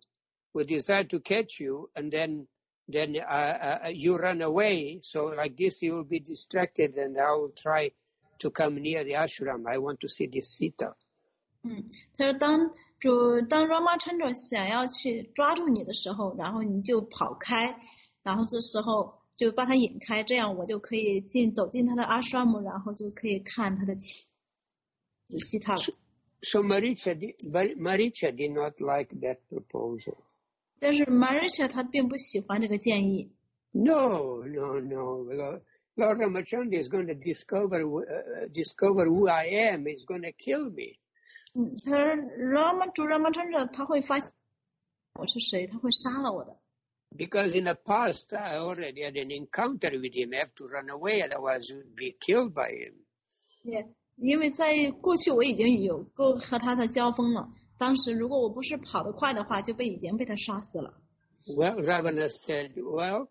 and then you run away. So like this, you will be distracted, and I will try to come near the ashram. I want to see this Sita. 他说当 Ramachandra 想要去抓住你的时候，然后你就跑开，然后这时候就把他引开，这样我就可以走进他的 ashram， 然后就可以看他的妻子Sita了。 So Maricha did not like that proposal. 但是 Marisha 他并不喜欢这个建议。 No. Lord Ramachandra is going to discover who I am. He's going to kill me. 他说主 Ramachandra 他会发现我是谁，他会杀了我的。 Because in the past I already had an encounter with him. I have to run away, otherwise I would be killed by him. Yeah. 因为在过去我已经有过和他的交锋了，当时如果我不是跑得快的话，就已经被他杀死了。 Well, Ravana said, well,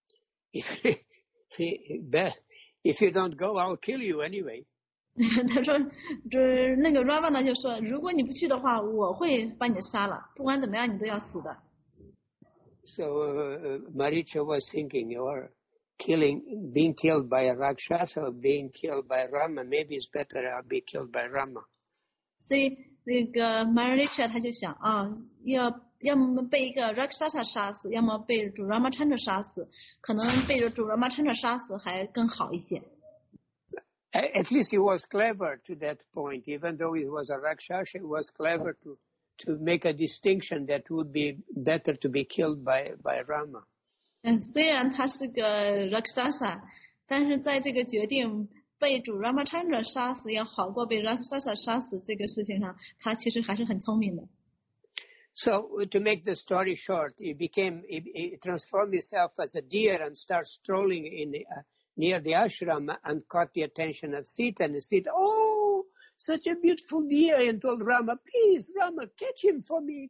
if you don't go, I'll kill you anyway. 他说那个 Ravana 就说，如果你不去的话，我会把你杀了，不管怎么样你都要死的。 So Maricha was thinking, being killed by a Rakshasa or being killed by Rama, maybe it's better I'll be killed by Rama. 所以那个 Marisha 他就想要么被一个 Rakshasa 杀死，要么被主 Ramachandra 杀死，可能被主 Ramachandra 杀死还更好一些。 At least he was clever to that point, even though he was a Rakshasa, he was clever to make a distinction that would be better to be killed by Rama. 虽然他是个 Rakshasa， 但是在这个决定被主 Ramachandra 杀死要好过被 Rakshasa 杀死这个事情上，他其实还是很聪明的。 So to make the story short, he transformed himself as a deer and started strolling near the ashram and caught the attention of Sita, and Sita, oh, such a beautiful deer, and told Rama, please, Rama, catch him for me.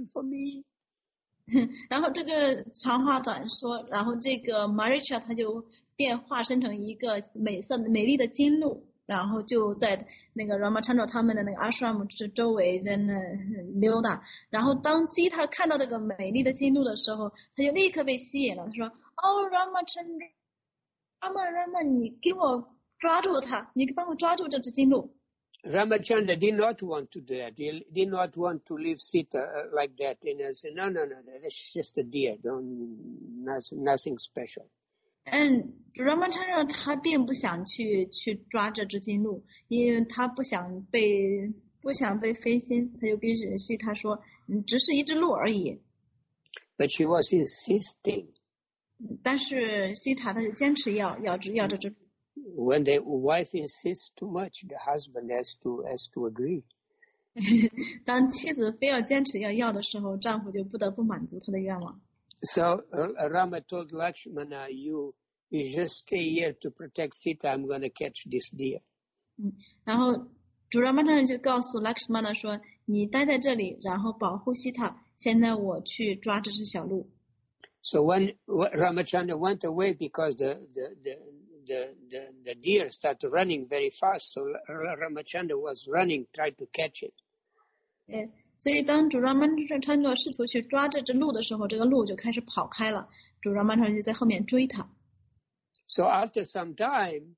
然后这个长话短说，然后这个 Marisha 他就化身成一个美丽的金鹿，然后就在那个 Ramachandra 他们的那个 ashram 周围在那溜达。然后当 Sita 看到这个美丽的金鹿的时候，他就立刻被吸引了。他说：“哦 ，Ramachandra， Rama， 你给我抓住它，你帮我抓住这只金鹿。” Ramachandra did not want to do that. He did not want to leave Sita like that. And I said, no, that's just a deer. Nothing special. Ramachandra 他并不想去抓这只金鹿，因为他不想被分心，他就跟Sita说，只是一只鹿而已。 But she was insisting. 但是Sita 他就坚持要这只。 When the wife insists too much, the husband has to agree. 当妻子非要坚持要的时候，丈夫就不得不满足她的愿望。 So Rama told Lakshmana, you just stay here to protect Sita. I'm going to catch this deer. 然后主 Ramachandra 就告诉 Lakshmana 说，你待在这里，然后保护Sita。现在我去抓这只小鹿。 So when Ramachandra went away because the deer started running very fast, so Ramachandra was running, tried to catch it. 所以当主 Ramachandra 试图去抓这只鹿的时候，这个鹿就开始跑开了，主 Ramachandra 就在后面追它。 So after some time,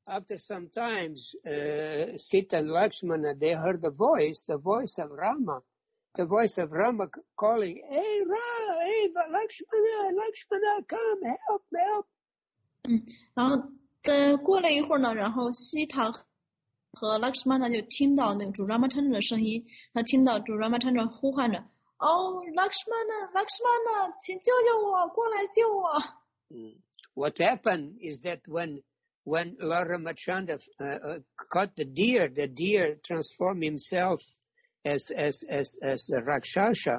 Sita and Lakshmana, they heard the voice of Rama. The voice of Rama calling, hey, Lakshmana, come, help. 然后过了一会儿呢，然后西塔和 Lakshmana 就听到那个主 Ramachandra 的声音，他听到主 Ramachandra 呼唤着，哦 Lakshmana， 请救救我，过来救我。 What happened is that when Lord Ramachandra caught the deer transformed himself as a Rakshasa,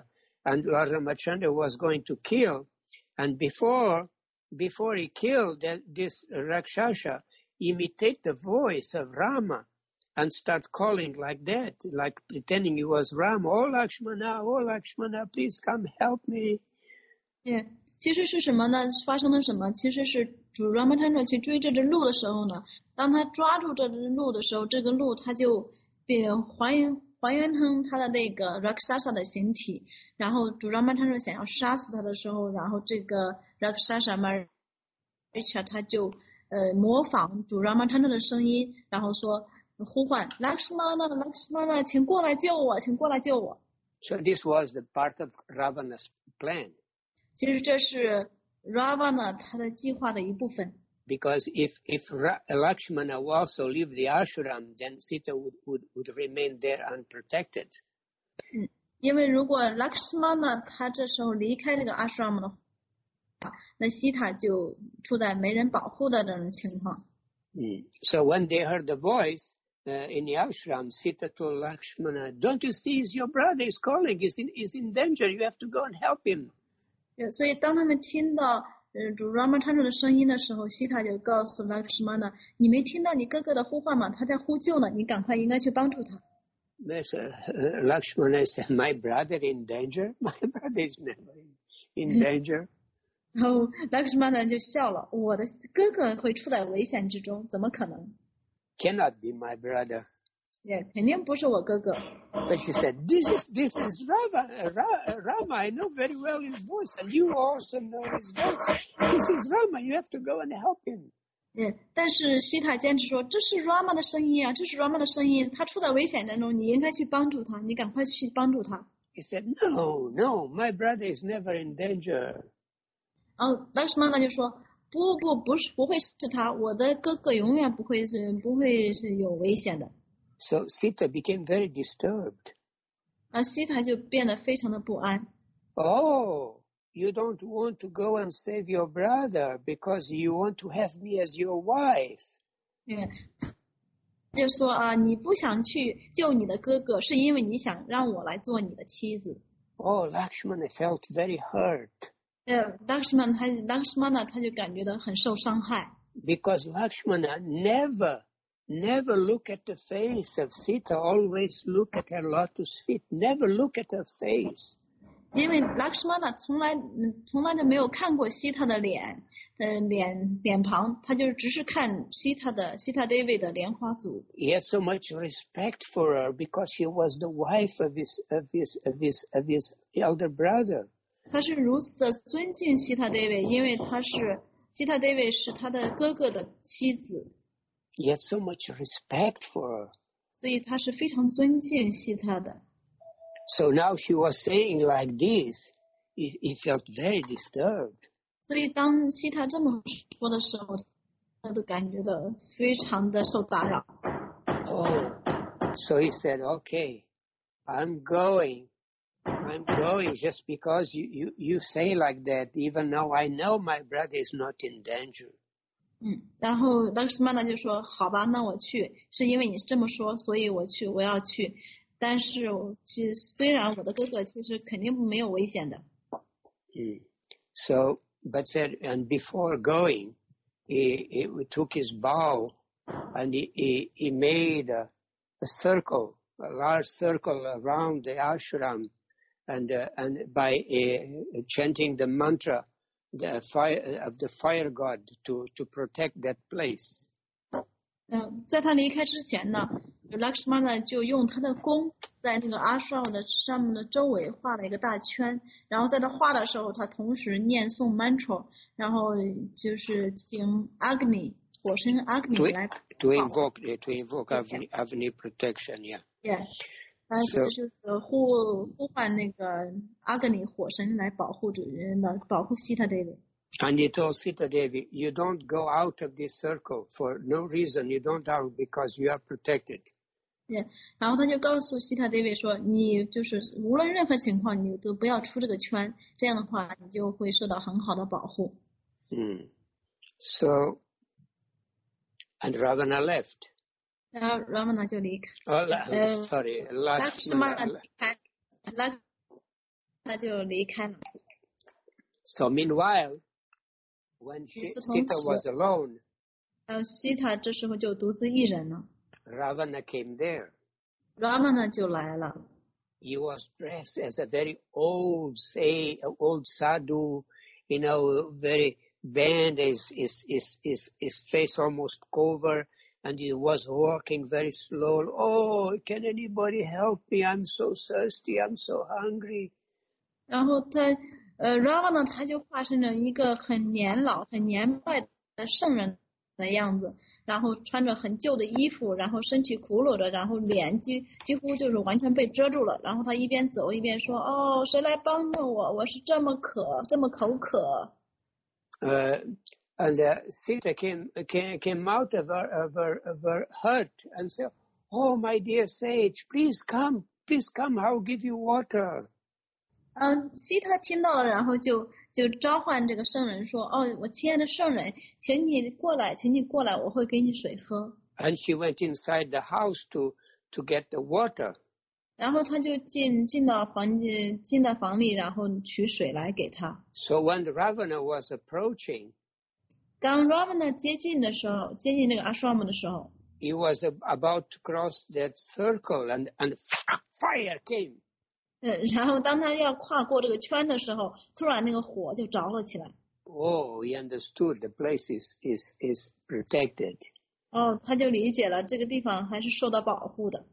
and Lord Ramachandra was going to kill. And before he killed this Rakshasa, imitate the voice of Rama and start calling like that, like pretending he was Rama. Oh Lakshmana, please come help me. Yeah. 其实是什么呢？发生了什么？其实是主 Ramachandra 去追这只鹿的时候呢，当他抓住这只鹿的时候，这个鹿它就变还原成它的那个 Rakshasa 的形体，然后主 Ramachandra 想要杀死它的时候，然后这个 Rakshasa Maricha 他就模仿主 Ramachandra 的声音，然后说呼唤 Lakshmana， 请过来救我，请过来救我。 So this was the part of Ravana's plan. 其实这是 Ravana 他的计划的一部分。 Because if Lakshmana also leave the ashram, then Sita would remain there unprotected. 因为如果 Lakshmana 他这时候离开这个 ashram 的话，那西塔就处在没人保护的这种情况。 So when they heard the voice in the ashram, Sita told Lakshmana, "Don't you see, your brother is calling. He's in danger. You have to go and help him." 所以当他们听到主 Ramachandra 的声音的时候，西塔就告诉 Lakshmana， 你没听到你哥哥的呼唤吗？他在呼救呢，你赶快应该去帮助他。 Lakshmana said, "My brother in danger? My brother is never in danger." 然后 Lakshmana 就笑了，我的哥哥会处在危险之中，怎么可能？ Cannot be my brother. 肯定不是我哥哥。 But she said, "This is Rama. I know very well his voice, and you also know his voice. This is Rama. You have to go and help him." 但是西塔坚持说，这是 Rama 的声音啊，这是 Rama 的声音，他处在危险当中，你应该去帮助他，你赶快去帮助他。 He said, "No, my brother is never in danger." 然后 Lakshmana 就说，不会是他，我的哥哥永远不会是有危险的。 So Sita became very disturbed. 西塔就变得非常的不安。 Oh, you don't want to go and save your brother because you want to have me as your wife. 就说啊，你不想去救你的哥哥，是因为你想让我来做你的妻子。 Oh, Lakshmana felt very hurt. Lakshmana 他就感觉到很受伤害。 Because Lakshmana never look at the face of Sita, always look at her lotus feet, never look at her face. 因为 Lakshmana 从来就没有看过西塔的脸庞，他就只是看西塔 Devi 的莲花组。 He had so much respect for her because she was the wife of his elder brother. 他是如此的尊敬西塔 Devi， 因为西塔 Devi 是他的哥哥的妻子。 He had so much respect for her. 所以他是非常尊敬西塔的。 So now she was saying like this, he felt very disturbed. 所以当西塔这么说的时候，他都感觉到非常的受打扰。 Oh, so he said, "Okay, I'm going just because you say like that, even though I know my brother is not in danger." 然后 Lakshmana 就说，好吧，那我去，是因为你这么说，所以我要去。但是虽然我的哥哥其实肯定没有危险的。 So, but said, and before going, he took his bow and he made a large circle around the ashram, and by chanting the mantra of the fire god to protect that place. 在他离开之前呢 ，Lakshmana 就用他的弓在那个 ashram 的上面的周围画了一个大圈，然后在他画的时候，他同时念诵 mantra， 然后就是请 Agni 火神 Agni 来 to invoke Agni protection, yeah. Yeah. 就是呼唤那个 Agni 火神来保护西塔 Devi。 And he told Sita Devi, "You don't go out of this circle for no reason. You don't out because you are protected." 然后他就告诉西塔 Devi 说，你就是无论任何情况，你都不要出这个圈，这样的话你就会受到很好的保护。 So, and Ravana left. 然后 Ravana 就离开。 Sorry, Lakshmana 他就离开了。 So meanwhile, when Sita was alone, 西塔这时候就独自一人了。 Ravana came there. Ravana 就来了。 He was dressed as a very old sadhu, very bent, his face almost covered, and he was walking very slow. Oh, can anybody help me? I'm so thirsty. I'm so hungry. 然后Ravana 他就化身成一个很年老、很年迈的圣人的样子，然后穿着很旧的衣服，然后身体佝偻着，然后脸几乎就是完全被遮住了。然后他一边走一边说：“哦，谁来帮助我？我是这么口渴。” And Sita came out of her hut and said, "Oh, my dear sage, please come, I'll give you water." 西塔听到了，然后就召唤这个圣人说：“哦，我亲爱的圣人，请你过来，我会给你水喝。” And she went inside the house to get the water. 然后他就进到房里，然后取水来给他。 So when the Ravana was approaching, 当 Ravana 接近那个 ashram 的时候 he was about to cross that circle, and fire came. 然后当他要跨过这个圈的时候，突然那个火就着了起来。 Oh, he understood the place is protected. 他就理解了这个地方还是受到保护的。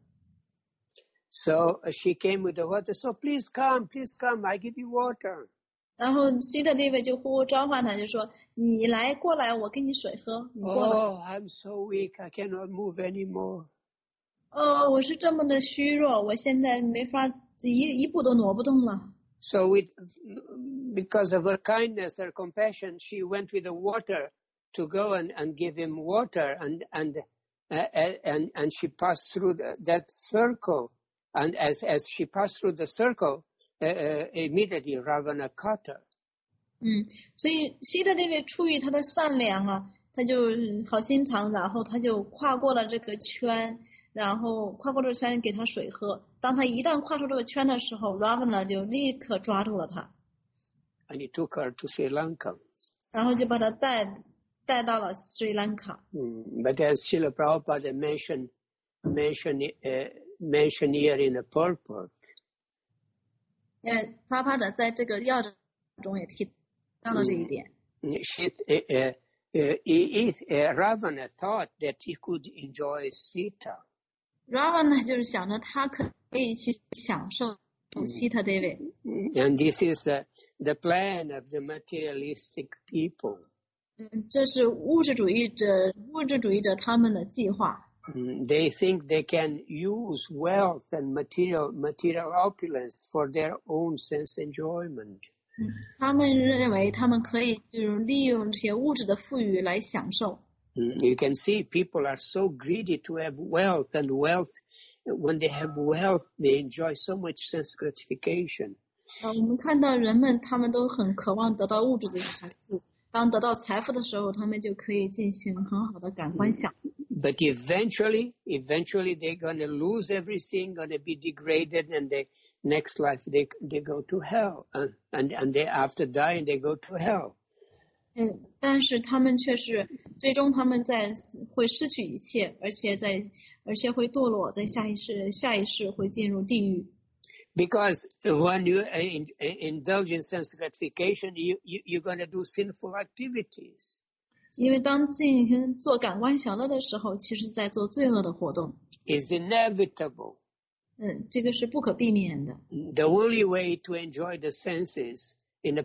So she came with the water. So please come, I give you water. 然后西特利维就呼召唤他，就说：“你过来，我给你水喝。你过来。” Oh, I'm so weak, I cannot move anymore. 我是这么的虚弱，我现在没法一步都挪不动了。 So because of her kindness, her compassion, she went with the water to go and give him water, and she passed through that circle, and as she passed through the circle, immediately Ravana caught her. 所以西特利维出于他的善良啊，他就好心肠，然后他就跨过了这个圈。然后跨过这个圈给他水喝。当他一旦跨出这个圈的时候 ，Ravana 就立刻抓住了他。 And he took her to Sri Lanka. 然后就把他带到了斯里兰卡。 But as Srila Prabhupada mentioned here in the purport. 帕帕的在这个要旨中也提到了这一点。 Ravana thought that he could enjoy Sita. Ravana 就是想着他可以去享受西特地位。 And this is the plan of the materialistic people. 这是物质主义者他们的计划。 They think they can use wealth and material opulence for their own sense enjoyment. 他们认为他们可以就是利用这些物质的富裕来享受。 You can see people are so greedy to have wealth, and when they have wealth, they enjoy so much sense gratification. 我们看到人们他们都很渴望得到物质的财富，当得到财富的时候，他们就可以进行很好的感官享。 But eventually they're going to lose everything, going to be degraded, and the next life they go to hell, and they after dying they go to hell. 但是他们却是最终他们会失去一切，而且会堕落，在下一世会进入地狱。 Because when you indulge in sense gratification, you're going to do sinful activities. 因为当进行做感官享乐的时候，其实在做罪恶的活动。 Is inevitable. 这个是不可避免的。 The only way to enjoy the senses the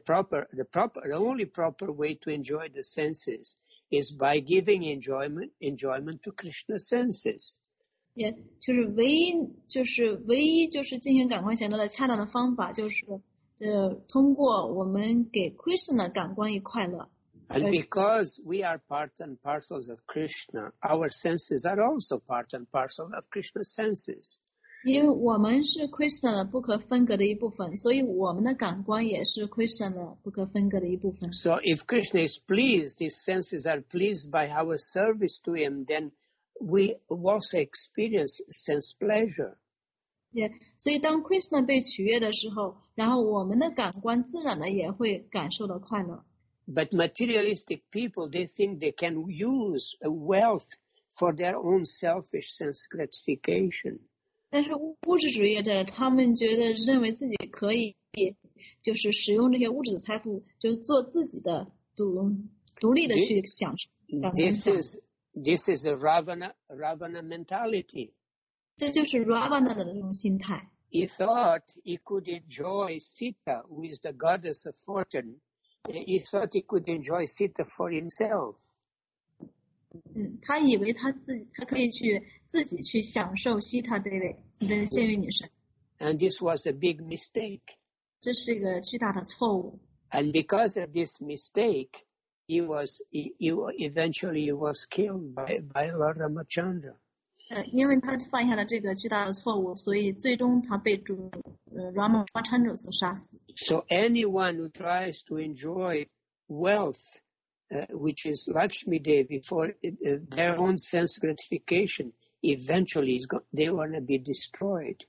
only proper way to enjoy the senses is by giving enjoyment to Krishna's senses. 就是唯一进行感官享乐的恰当的方法，就是通过我们给 Krishna 的感官以快乐。 And because we are part and parcels of Krishna, our senses are also part and parcel of Krishna's senses. 因为我们是 Krishna 的不可分割的一部分，所以我们的感官也是 Krishna 的不可分割的一部分。 So if Krishna is pleased, his senses are pleased by our service to him, then we also experience sense pleasure. 也所以当 Krishna 被取悦的时候，然后我们的感官自然的也会感受到快乐。 But materialistic people, they think they can use wealth for their own selfish sense gratification. 但是物质主义者，他们认为自己可以，就是使用这些物质的财富，就是做自己的独立的去享受。 This is a Ravana mentality. 这就是 Ravana 的这种心态。 He thought he could enjoy Sita, who is the goddess of fortune. He thought he could enjoy Sita for himself. 他以为他可以自己去享受西塔这位幸运女神。 And this was a big mistake. 这是一个巨大的错误。 And because of this mistake, he eventually was killed by Lord Ramachandra. 因为他犯下了这个巨大的错误，所以最终他被主Ramachandra 所杀死。 So anyone who tries to enjoy wealth, which is Lakshmi Devi, for their own sense gratification, eventually they want to be destroyed.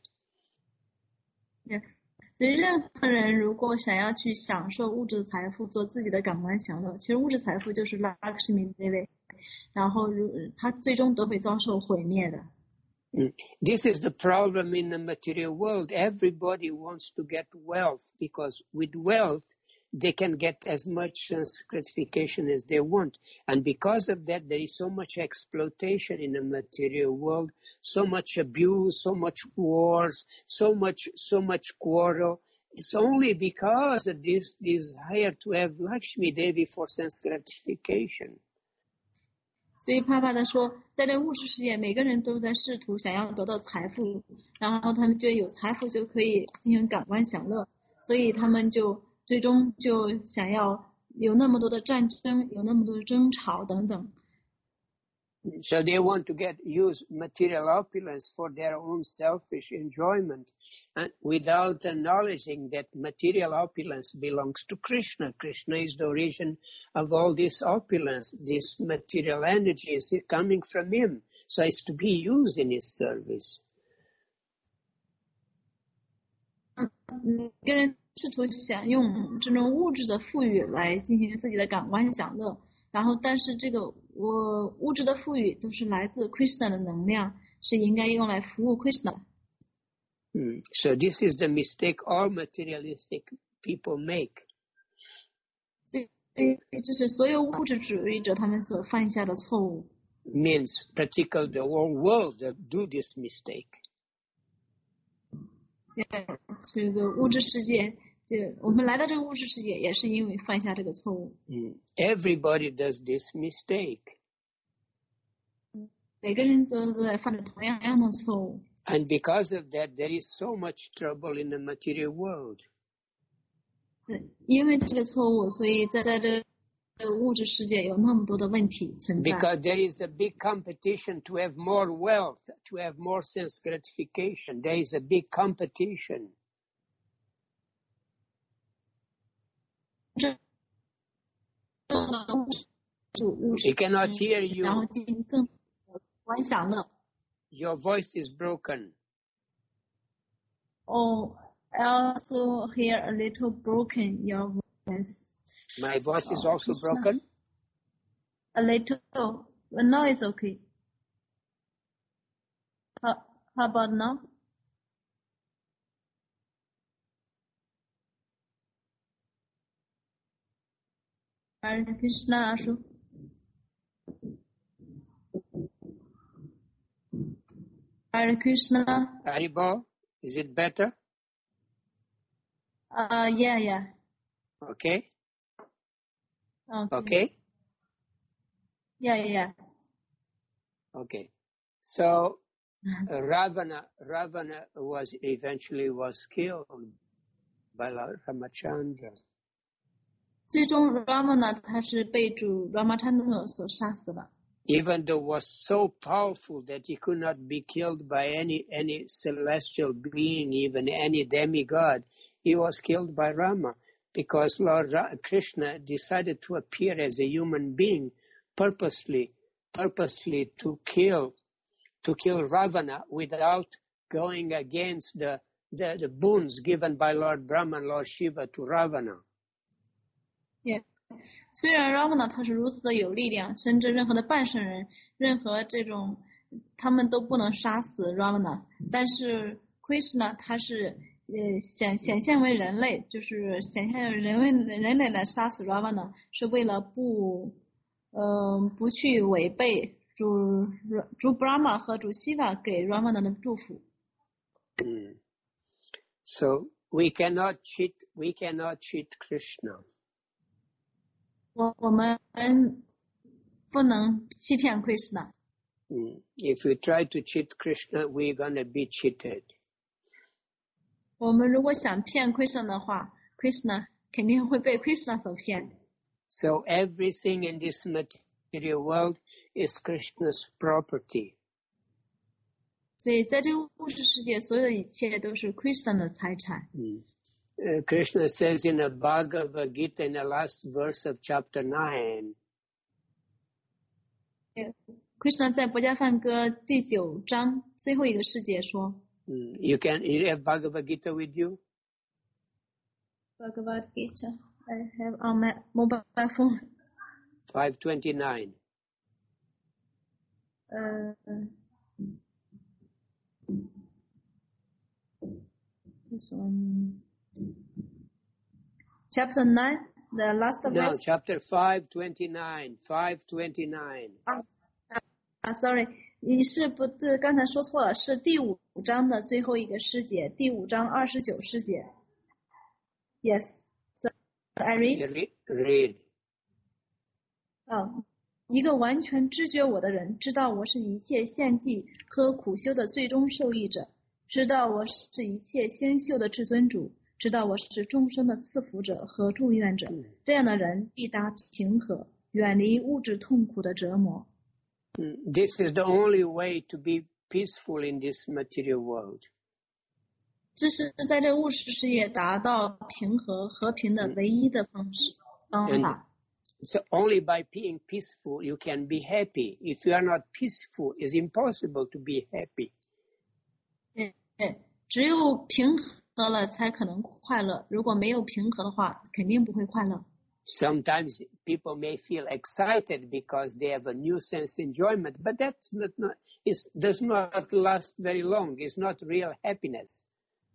所以任何人如果想要去享受物质财富，做自己的感官享乐，其实物质财富就是 Lakshmi Devi， 然后他最终都会遭受毁灭的。 This is the problem in the material world. Everybody wants to get wealth because with wealth, they can get as much sense gratification as they want. And because of that, there is so much exploitation in the material world, so much abuse, so much wars, so much quarrel. It's only because of this desire to have Lakshmi Devi for sense gratification. 所以帕帕的说，在这个物质世界，每个人都在试图想要得到财富，然后他们觉得有财富就可以进行感官享乐，所以他们就最终就想要有那么多的战争，有那么多的争吵等等。 So they want to use material opulence for their own selfish enjoyment, and without acknowledging that material opulence belongs to Krishna. Krishna is the origin of all this opulence. This material energy is coming from him, so it's to be used in his service. 每个人试图想用这种物质的富裕来进行自己的感官享乐。然后，但是这个物质的富裕都是来自 Krishna 的能量，是应该用来服务 Krishna。 So this is the mistake all materialistic people make. 所以这是所有物质主义者他们所犯下的错误。 Means particularly the whole world that do this mistake. 这个物质世界。我们来到这个物质世界也是因为犯下这个错误。 Everybody does this mistake. 每个人都在犯着同样的错误。 And because of that, there is so much trouble in the material world. 因为这个错误，所以在这个物质世界有那么多的问题存在。 Because there is a big competition to have more wealth, to have more sense gratification. There is a big competition. He cannot hear you. Your voice is broken. Oh, I also hear a little broken your voice. My voice is also broken? A little, but now it's okay. How about now? Hare Krishna, Ashu. Hare Krishna. Haribo, is it better? Yeah. Okay. Okay? Yeah. Okay. So, Ravana was eventually killed by Ramachandra. 最终 Ravana 他是被主 Ramachandra 所杀死了。 Even though was so powerful that he could not be killed by any celestial being, even any demigod, he was killed by Rama because Lord Krishna decided to appear as a human being purposely to kill Ravana without going against the boons given by Lord Brahma and Lord Shiva to Ravana. Yeah. 虽然 Ravana 他是如此的有力量，甚至任何的半圣人，任何这种他们都不能杀死 Ravana， 但是 Krishna 他是显现为人类，就是显现为人类来杀死 Ravana， 是为了不去违背主 Brahma 和主 Shiva 给 Ravana 的祝福。 So we cannot cheat Krishna. 我们不能欺骗 Krishna。 If we try to cheat Krishna, we're gonna be cheated. 我们如果想骗 Krishna 的话 ，Krishna 肯定会被 Krishna 所骗。 So everything in this material world is Krishna's property. 所以在这个物质世界，所有的一切都是 Krishna 的财产。 Krishna says in the Bhagavad Gita in the last verse of chapter 9. Krishna 在《薄伽梵歌》第9章最后一个世界说。 You have Bhagavad Gita with you? Bhagavad Gita, I have on my mobile phone. 529. This one. Chapter 9, the last verse? No, chapter 529. 529. Sorry. 你是不对，刚才说错了，是第5章的最后一个诗节，第5章29诗节。Yes, so I read. Read. 一个完全知觉我的人，知道我是一切献祭和苦修的最终受益者，知道我是一切星宿的至尊主，知道我是众生的赐福者和祝愿者。这样的人必达平和，远离物质痛苦的折磨。 This is the only way to be peaceful in this material world. 这是在这个物质世界达到平和和平的唯一的方法。 So only by being peaceful you can be happy. If you are not peaceful, it's impossible to be happy. 只有平和了才可能快乐，如果没有平和的话，肯定不会快乐。 Sometimes people may feel excited because they have a new sense enjoyment, but that's does not last very long. It's not real happiness.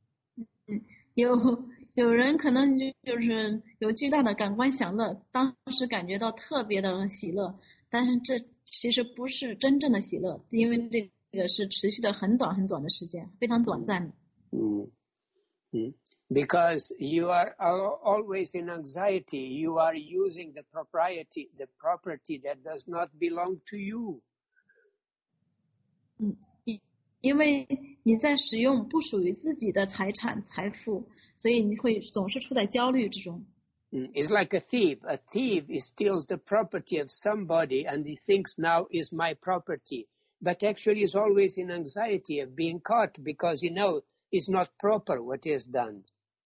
有人可能就是有巨大的感官享乐，当时感觉到特别的喜乐，但是这其实不是真正的喜乐，因为这个是持续的很短很短的时间，非常短暂的。 Because you are always in anxiety, you are using the property that does not belong to you. 因为你在使用不属于自己的财产财富，所以你会总是处在焦虑之中。 It's like a thief. A thief steals the property of somebody and he thinks now is my property. But actually is always in anxiety of being caught because he knows it's not proper what he has done.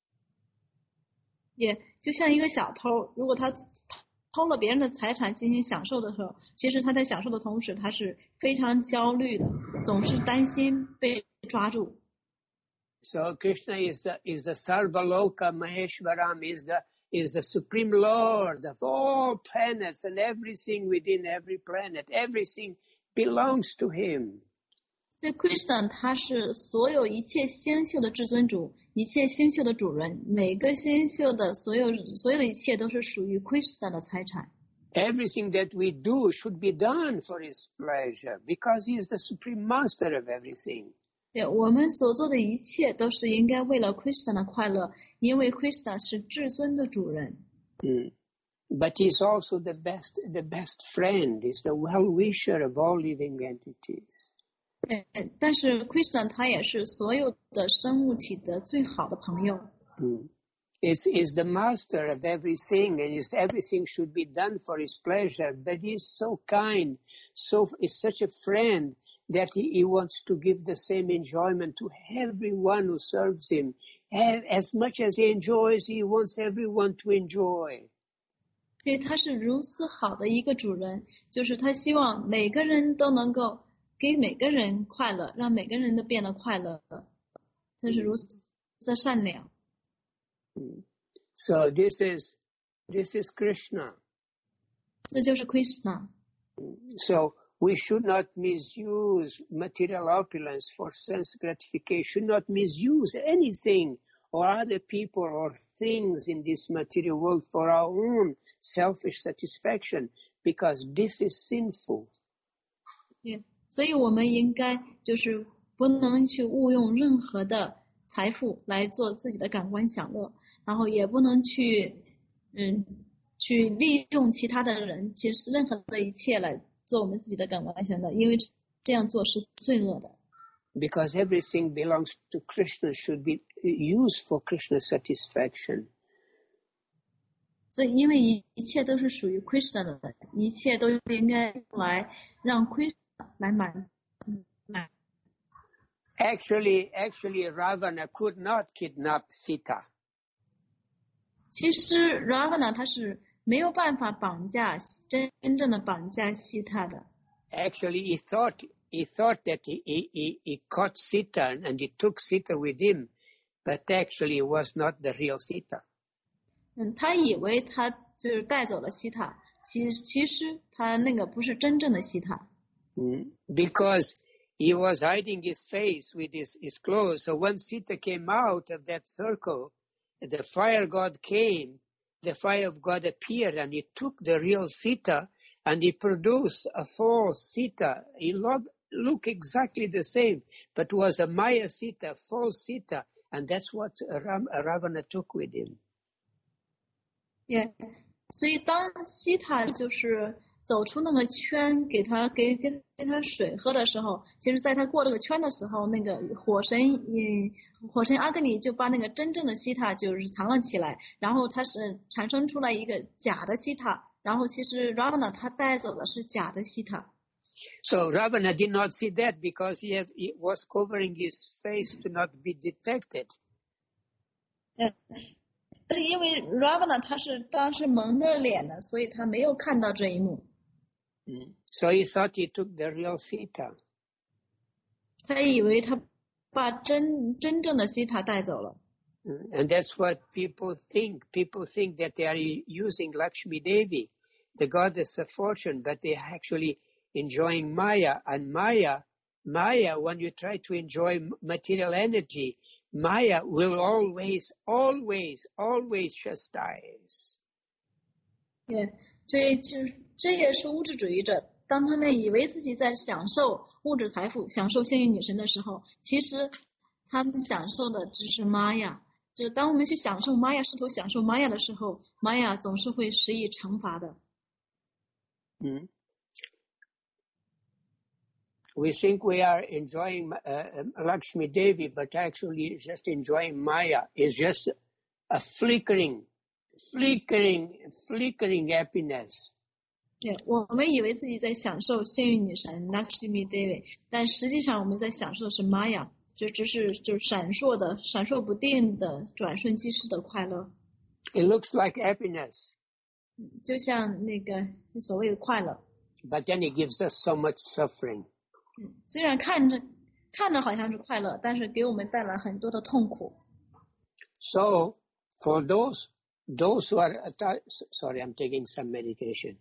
也就像一个小偷，如果他偷了别人的财产进行享受的时候，其实他在享受的同时，他是非常焦虑的，总是担心被抓住。 So Krishna is the Sarvaloka Maheshwaram, is the Supreme Lord of all planets and everything within every planet. Everything belongs to him. 所以 Krishna 他是所有一切星宿的至尊主，一切星宿的主人，每个星宿的所有的一切都是属于 Krishna 的财产。 Everything that we do should be done for his pleasure because he is the supreme master of everything. 对，我们所做的一切都是应该为了 Krishna 的快乐，因为 Krishna 是至尊的主人。 But he is also the best friend, is the well-wisher of all living entities. 但是 Krishna 他也是所有的生物体的最好的朋友。 Is the master of everything, and everything should be done for his pleasure. But he is so kind, is such a friend that he wants to give the same enjoyment to everyone who serves him. And as much as he enjoys, he wants everyone to enjoy. 所以他是如此好的一个主人，就是他希望每个人都能够给每个人快乐，让每个人都变得快乐，他是如此的善良。 So this is Krishna. 这就是 Krishna。 So we should not misuse material opulence for sense gratification, not misuse anything or other people or things in this material world for our own selfish satisfaction, because this is sinful. 所以我们应该就是不能去误用任何的财富来做自己的感官享乐，然后也不能去利用其他的人，其实任何的一切来做我们自己的感官享乐，因为这样做是罪恶的。 Because everything belongs to Krishna, should be used for Krishna's satisfaction. 所以因为一切都是属于 Krishna 的，一切都应该用来让 Krishna 来满。 Actually, Ravana could not kidnap Sita. 其实 Ravana 他是没有办法真正的绑架西塔的。 Actually, he thought that he caught Sita and he took Sita with him, but actually it was not the real Sita. 他以为他就是带走了西塔，其实他那个不是真正的西塔。 Because he was hiding his face with his clothes. So when Sita came out of that circle, the fire god came, the fire of God appeared, and he took the real Sita and he produced a false Sita. He looked exactly the same, but was a Maya Sita, false Sita, and that's what Ravana took with him. 所以当西塔就是走出那个圈，给他水喝的时候，其实在他过这个圈的时候，那个火神阿格尼就把那个真正的西塔就是藏了起来，然后他是产生出来一个假的西塔，然后其实 Ravana 他带走的是假的西塔。 So Ravana did not see that because he was covering his face to not be detected. 但是因为 Ravana 他是当时蒙着脸的，所以他没有看到这一幕。 So he thought he took the real Sita. 他以为他把真正的西塔带走了。 And that's what people think. People think that they are using Lakshmi Devi, the goddess of fortune, but they are actually enjoying Maya. And Maya, when you try to enjoy material energy, Maya will always chastise. 这也是物质主义者，当他们以为自己在享受物质财富、享受幸运女神的时候，其实他们享受的只是玛雅。就当我们去享受玛雅，试图享受玛雅的时候，玛雅总是会施以惩罚的。 We think we are enjoying Lakshmi Devi, but actually just enjoying Maya is just a flickering happiness. 我们以为自己在享受幸运女神 Lakshmi Devi， 但实际上我们在享受的是 Maya， 就是闪烁不定的转瞬即逝的快乐。 It looks like happiness. 就像那个所谓的快乐。 But then it gives us so much suffering. 虽然看着好像是快乐，但是给我们带来很多的痛苦。 So for those who are sorry, I'm taking some medication.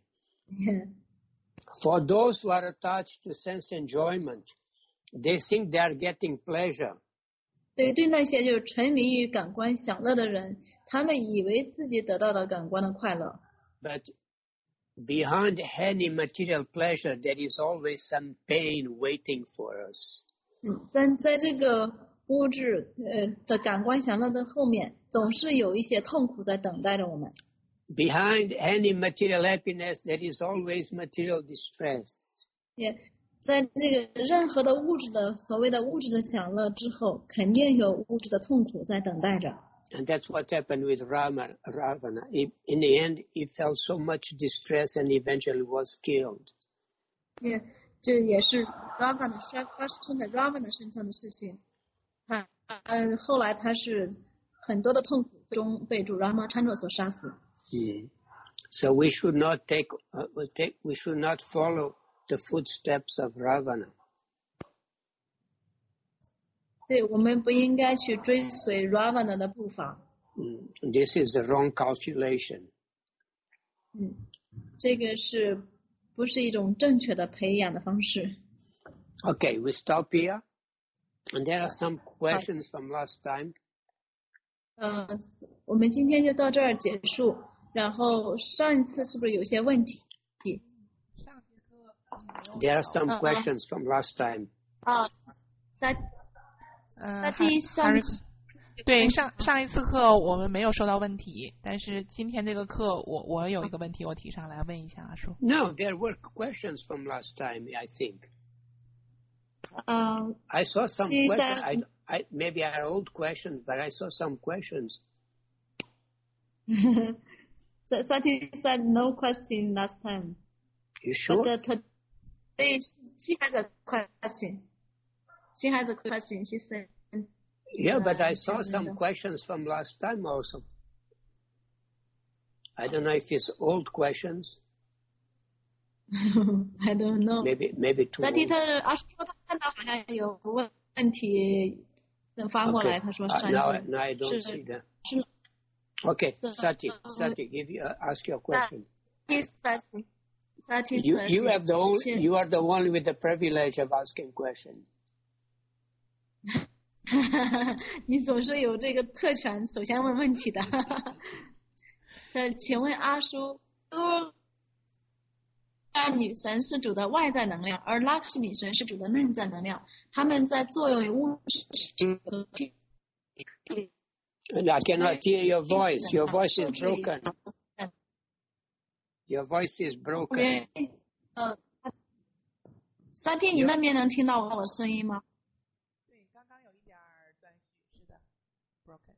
For those who are attached to sense enjoyment, they think they are getting pleasure. 对那些就是沉迷于感官享乐的人，他们以为自己得到了感官的快乐。 But behind any material pleasure, there is always some pain waiting for us. 但在这个物质的感官享乐的后面，总是有一些痛苦在等待着我们。 Behind any material happiness, there is always material distress. 在这个任何的所谓的物质的享乐之后，肯定有物质的痛苦在等待着。 And that's what happened with Ravana. In the end, he felt so much distress and eventually was killed. 这也是 Ravana 发生在 Ravana 身上的事情。后来他是很多的痛苦中被主 Ramachandra 所杀死。 So we should not follow the footsteps of Ravana. 对，我们不应该去追随 Ravana 的步伐。 This is the wrong calculation. 这个是不是一种正确的培养的方式？ Okay, we stop here. And there are some questions from last time. 我们今天就到这儿结束。然后上一次是不是有些问题？ There are some questions from last time. 对，上一次课我们没有收到问题，但是今天这个课我有一个问题我提上来问一下阿叔。 No, there were questions from last time, I think. I saw some questions. Maybe are old questions, but I saw some questions. Sati said no question last time. You sure? But today she has a question. She has a question. She said. Yeah, but I saw some questions from last time also. I don't know if it's old questions. I don't know. Maybe too old. 阿叔说他看到好像有问题发过来，他说上 now I don't see that. Okay, Sati, ask your question. You are the one with the privilege of asking questions. 你总是有这个特权，首先问问题的。请问阿叔，女神是主的外在能量，而拉克什米神是主的内在能量，他们在作用于物质。 I cannot hear your voice. Your voice is broken. Your voice is broken. 三天，你那边能听到我的声音吗？ 对，刚刚有一点断续，是的 ，broken。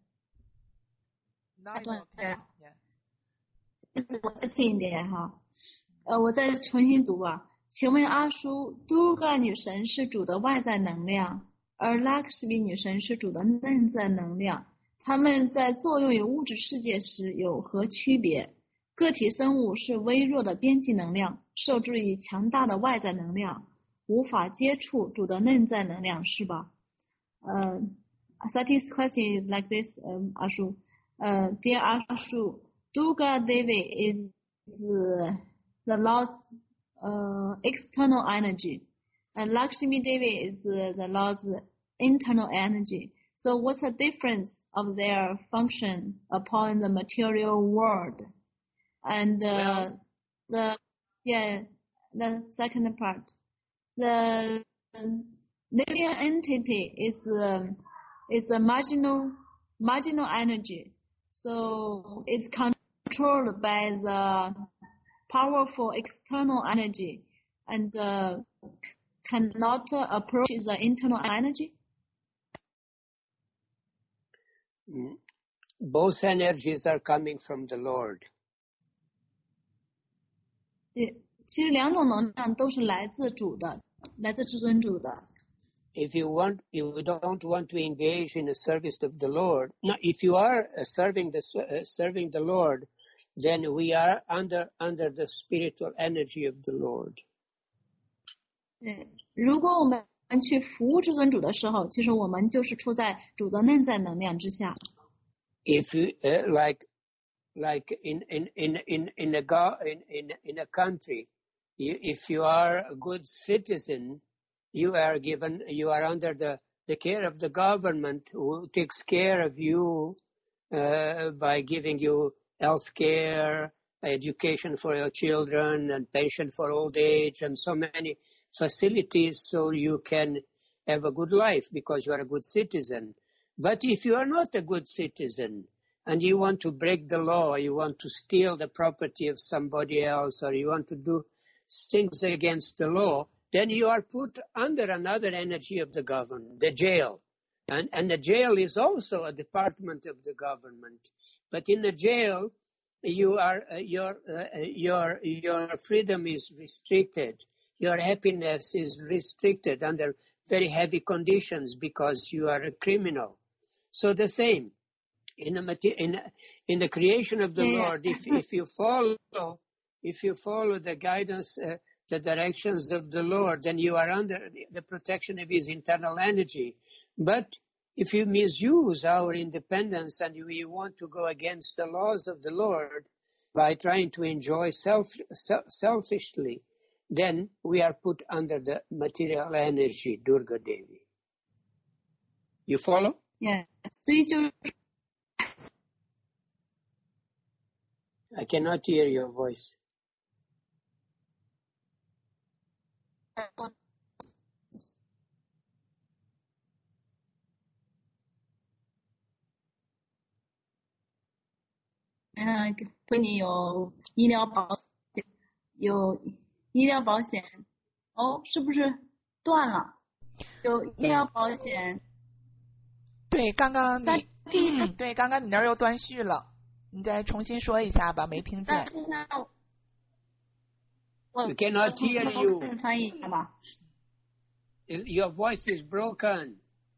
我再近一点哈，我再重新读吧。请问阿叔，杜嘎女神是主的外在能量，而拉克什米女神是主的内在能量。它们在作用于物质世界时有何区别？个体生物是微弱的边际能量，受制于强大的外在能量，无法接触主的内在能量，是吧？Sati's question is like this, Ashu. Dear Ashu, Durga Devi is the Lord's external energy, and Lakshmi Devi is the Lord's internal energy. So what's the difference of their function upon the material world? And the second part, the living entity is a marginal energy, so it's controlled by the powerful external energy and cannot approach the internal energy. Both energies are coming from the Lord. 其实两种能量都是来自主的，来自至尊主的。 If you don't want to engage in the service of the Lord, now if you are serving the Lord, then we are under the spiritual energy of the Lord. 对，如果我们去服务至尊主的时候，其实我们就是处在主的内在能量之下。 If you like in a country, if you are a good citizen, you are under the care of the government, who takes care of you by giving you health care, education for your children, and pension for old age, and so many facilities so you can have a good life because you are a good citizen. But if you are not a good citizen and you want to break the law, you want to steal the property of somebody else, or you want to do things against the law, then you are put under another energy of the government, the jail. And the jail is also a department of the government. But in the jail, your freedom is restricted. Your happiness is restricted under very heavy conditions because you are a criminal. So the same in the creation of the Lord. If you follow the guidance, the directions of the Lord, then you are under the protection of His internal energy. But if you misuse our independence and we want to go against the laws of the Lord by trying to enjoy selfishly, then we are put under the material energy, Durga Devi. You follow? Yeah. 所以就 I cannot hear your voice. Mm, 对你有医疗保险，有医疗保险，哦，是不是断了？有医疗保险。 对，刚刚你对，刚刚你那儿又断续了，你再重新说一下吧，没听见。 现在 We cannot hear you. 翻译一下吧。 Your voice is broken.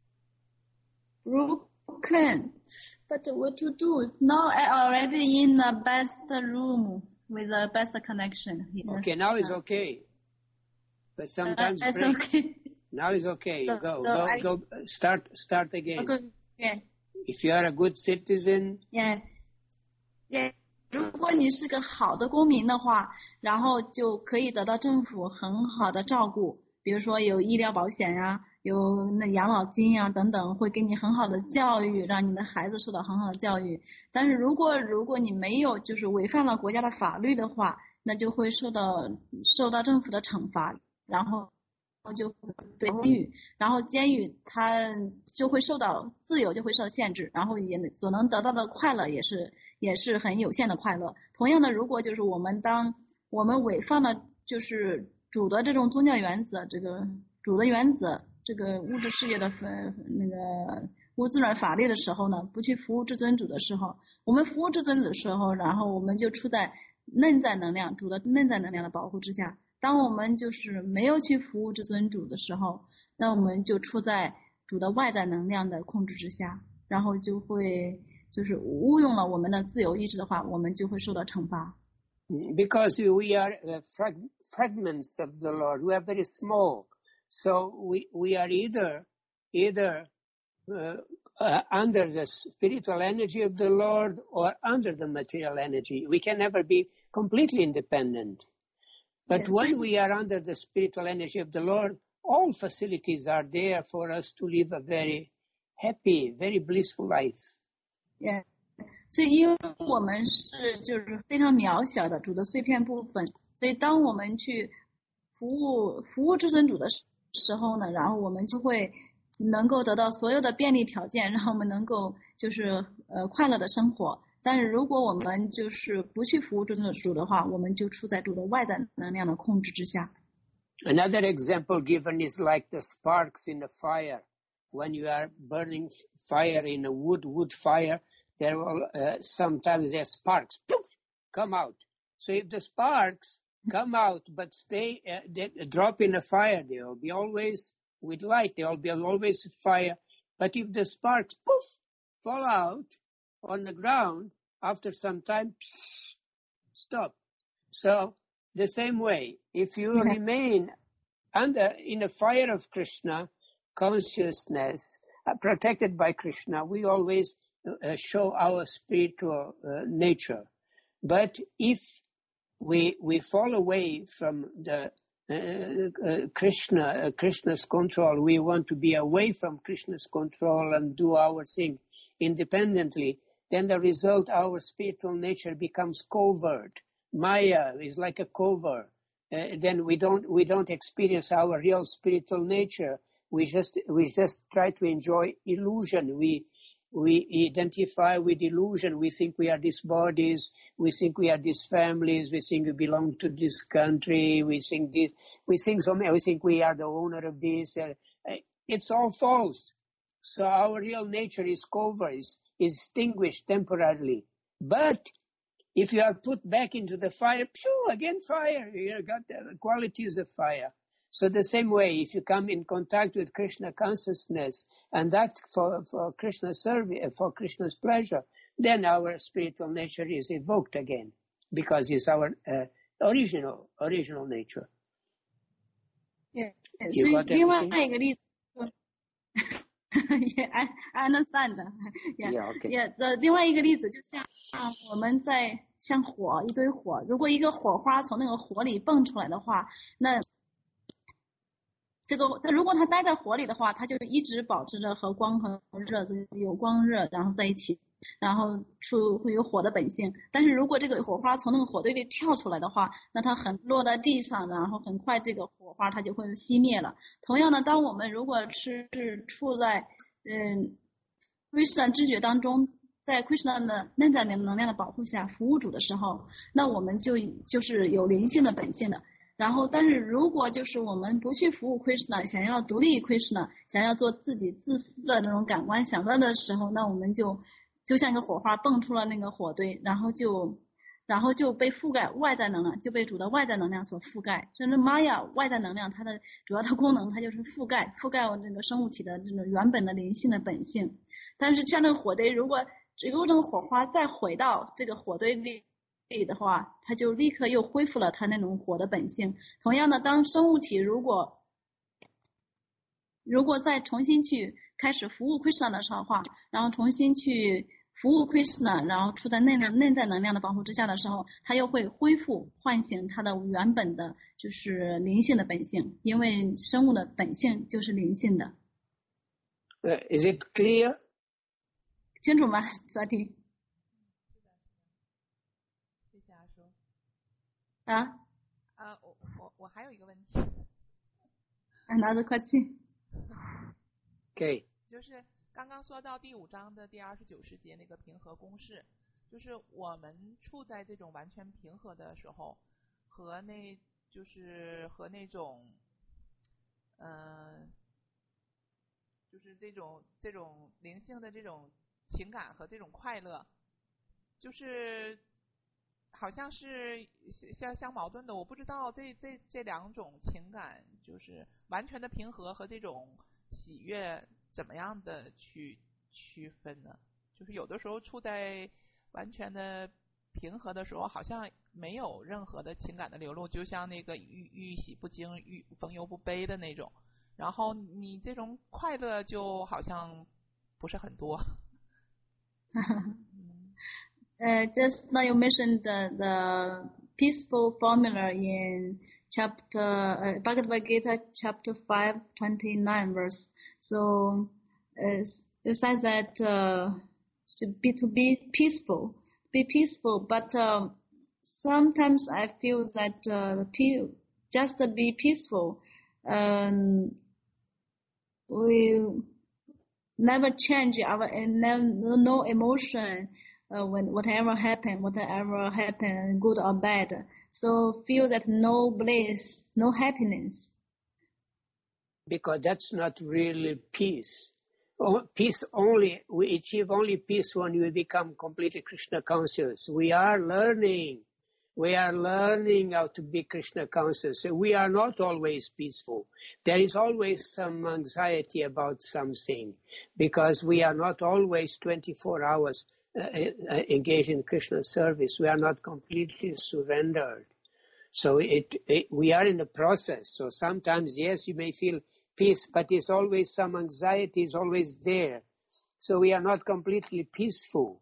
Broken. But what to do? Now I already in the best room with the best connection. Okay, now it's okay. But sometimes it's okay. Now it's okay. So Go. Start again. Okay. Yeah. If you are a good citizen. Yeah. Yeah. 如果你是个好的公民的话，然后就可以得到政府很好的照顾，比如说有医疗保险呀，有那养老金呀等等，会给你很好的教育，让你的孩子受到很好的教育。但是如果你没有就是违反了国家的法律的话，那就会受到政府的惩罚，然后就会被监狱，然后监狱它就会受到自由就会受到限制，然后也所能得到的快乐也是很有限的快乐。同样的，如果就是我们违反了就是主的这种宗教原则，这个主的原则，这个物质世界的那个无自然法律的时候呢，不去服务至尊主的时候，我们服务至尊主的时候，然后我们就处在内在能量主的内在能量的保护之下。当我们就是没有去服务至尊主的时候，那我们就处在主的外在能量的控制之下，然后就会就是误用了我们的自由意志的话，我们就会受到惩罚。 Because we are fragments of the Lord, we are very small, so we are either under the spiritual energy of the Lord or under the material energy. We can never be completely independent. But yes, when we are under the spiritual energy of the Lord, all facilities are there for us to live a very happy, very blissful life. Yeah. 所以因为我们是就是非常渺小的主的碎片部分，所以当我们去服务至尊主的时候呢，然后我们就会能够得到所有的便利条件，让我们能够就是快乐的生活。但是如果我们就是不去服务至尊主的话，我们就处在主的外在能量的控制之下。 Another example given is like the sparks in a fire. When you are burning fire in a wood fire, there will sometimes there's sparks poof, come out. So if the sparks come out but stay drop in a fire, they will be always with light. They will be always fire. But if the sparks poof fall out on the ground, after some time, stop. So the same way, if you remain in the fire of Krishna consciousness, protected by Krishna, we always show our spiritual nature. But if we fall away from the Krishna's control, we want to be away from Krishna's control and do our thing independently, then the result, our spiritual nature becomes covert. Maya is like a cover. Then we don't experience our real spiritual nature. We just try to enjoy illusion. We identify with illusion. We think we are these bodies. We think we are these families. We think we belong to this country. We think so many. We think we are the owner of this. It's all false. So our real nature is covered, is extinguished temporarily. But if you are put back into the fire, again fire. You got the qualities of fire. So the same way, if you come in contact with Krishna consciousness and that for Krishna's service, for Krishna's pleasure, then our spiritual nature is evoked again because it's our original nature. Yeah. 另外一个例子 Yeah, I understand. Yeah, okay. Yeah, 另外一个例子就像我们在像一堆火，如果一个火花从那个火里蹦出来的话，那如果它待在火里的话，它就一直保持着和光和热有光热，然后在一起，然后会有火的本性。但是如果这个火花从那个火堆里跳出来的话，那它落在地上，然后很快这个火花它就会熄灭了。同样的，当我们如果是处在Krishna 知觉当中，在 Krishna 的内在能量的保护下服务主的时候，那我们就是有灵性的本性的。然后，但是如果就是我们不去服务 Krishna， 想要独立 Krishna， 想要做自己自私的那种感官享乐的时候，那我们就像一个火花蹦出了那个火堆，然后就被覆盖外在能量，就被主的外在能量所覆盖。甚至 Maya 外在能量，它的主要的功能，它就是覆盖我这个生物体的这种原本的灵性的本性。但是像那个火堆，如果这个火花再回到这个火堆里的话，它就立刻又恢复了它那种火的本性。同样的，当生物体如果再重新去开始服务 Krishna 的话，然后重新去服务 Krishna， 然后处在内在能量的保护之下的时候，它又会恢复唤醒它的原本的就是灵性的本性，因为生物的本性就是灵性的。 Is it clear? 清楚吗？萨提？ 谢谢阿叔。我还有一个问题。 Another question. Okay. 就是刚刚说到第5章的第29世节那个平和公式，就是我们处在这种完全平和的时候，和那种就是这种灵性的这种情感和这种快乐，就是好像是相矛盾的。我不知道这两种情感，就是完全的平和和这种喜悦怎么样的去区分呢？就是有的时候处在完全的平和的时候，好像没有任何的情感的流露，就像那个欲喜不惊，逢忧不悲的那种。然后你这种快乐就好像不是很多。 Just now you mentioned the peaceful formula in chapter Bhagavad Gita chapter 5:29 verse. So it says that to be peaceful, but sometimes I feel that just to be peaceful, we never change our no emotion. When whatever happen, good or bad, so feel that no bliss, no happiness. Because that's not really peace. Peace we achieve only peace when we become completely Krishna conscious. We are learning how to be Krishna conscious. We are not always peaceful. There is always some anxiety about something, because we are not always 24 hours engaged in Krishna service. We are not completely surrendered. So we are in the process. So sometimes, yes, you may feel peace, but there's always some anxiety is always there. So we are not completely peaceful.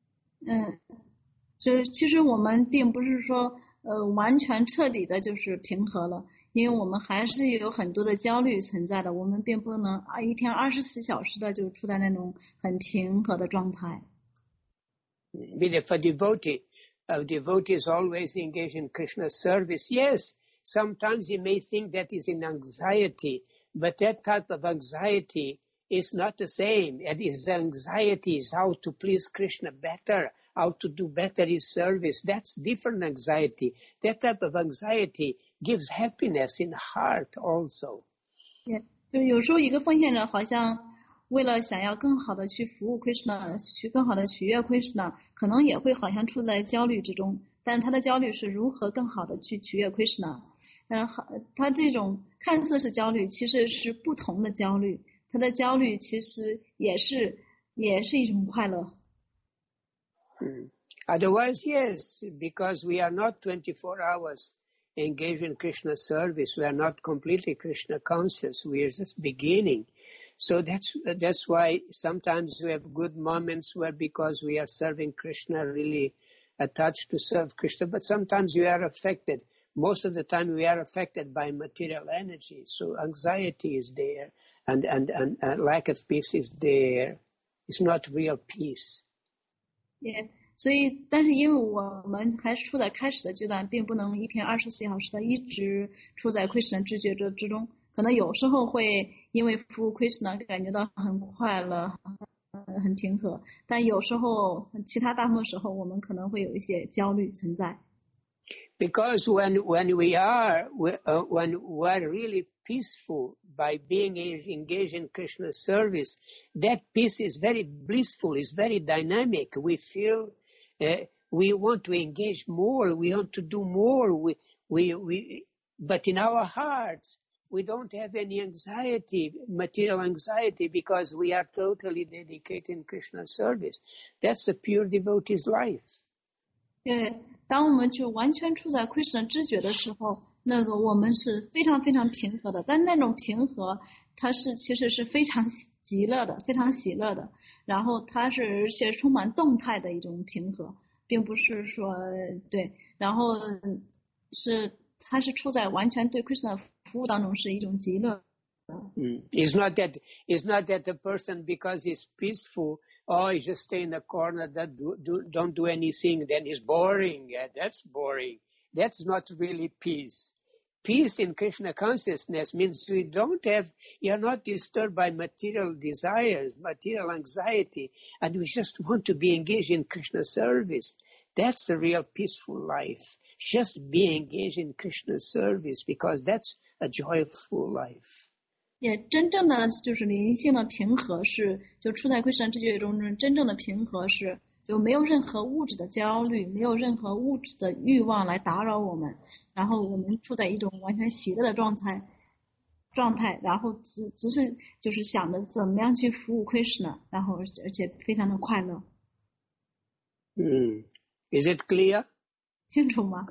就其实我们并不是说完全彻底的就是平和了，因为我们还是有很多的焦虑存在的，我们并不能一天24小时的就处在那种很平和的状态。 For devotees always engaged in Krishna service, yes, sometimes you may think that is an anxiety, but that type of anxiety is not the same. It is anxiety is how to please Krishna better, how to do better his service. That's different anxiety. That type of anxiety gives happiness in the heart also. Yeah. 就有时候一个奉献者好像为了想要更好的去服务 Krishna， 去更好的取悦 Krishna， 可能也会好像处在焦虑之中，但是他的焦虑是如何更好的去取悦 Krishna。他这种看似是焦虑，其实是不同的焦虑，他的焦虑其实也是一种快乐。 Otherwise, yes, because we are not 24 hours engaged in Krishna service. We are not completely Krishna conscious. We are just beginning. So that's why sometimes we have good moments where, because we are serving Krishna, really attached to serve Krishna, but sometimes we are affected. Most of the time we are affected by material energy. So anxiety is there, and lack of peace is there. It's not real peace. Yeah. 所以，但是因为我们还是处在开始的阶段，并不能一天24小时的一直处在 Krishna 知觉之中。可能有时候会因为服务 Krishna 感觉到很快乐，很平和，但有时候其他大部分时候我们可能会有一些焦虑存在。 Because when we are really peaceful by being engaged in Krishna service, that peace is very blissful, is very dynamic. We feel we want to engage more, we want to do more. But in our hearts, we don't have any anxiety, material anxiety, because we are totally dedicated in Krishna service. That's a pure devotee's life. 对，当我们就完全处在 Krishna 知觉的时候，那个我们是非常非常平和的。但那种平和，它其实是非常极乐的，非常喜乐的。然后它是充满动态的一种平和，并不是说对。然后它是处在完全对 Krishna 服务当中，是一种极乐。 It's not that the person, because he's peaceful, he just stay in the corner, don't do anything, then he's boring. Yeah, that's boring. That's not really peace. Peace in Krishna consciousness means you're not disturbed by material desires, material anxiety, and we just want to be engaged in Krishna service. That's a real peaceful life. Just be engaged in Krishna service, because that's a joyful life. 也真正的就是灵性的平和是，就处在 Krishna 知觉中，真正的平和是，就没有任何物质的焦虑，没有任何物质的欲望来打扰我们，然后我们处在一种完全喜乐的状态，然后只是就是想着怎么样去服务 Krishna， 然后而且非常的快乐。 Is it clear? 清楚吗？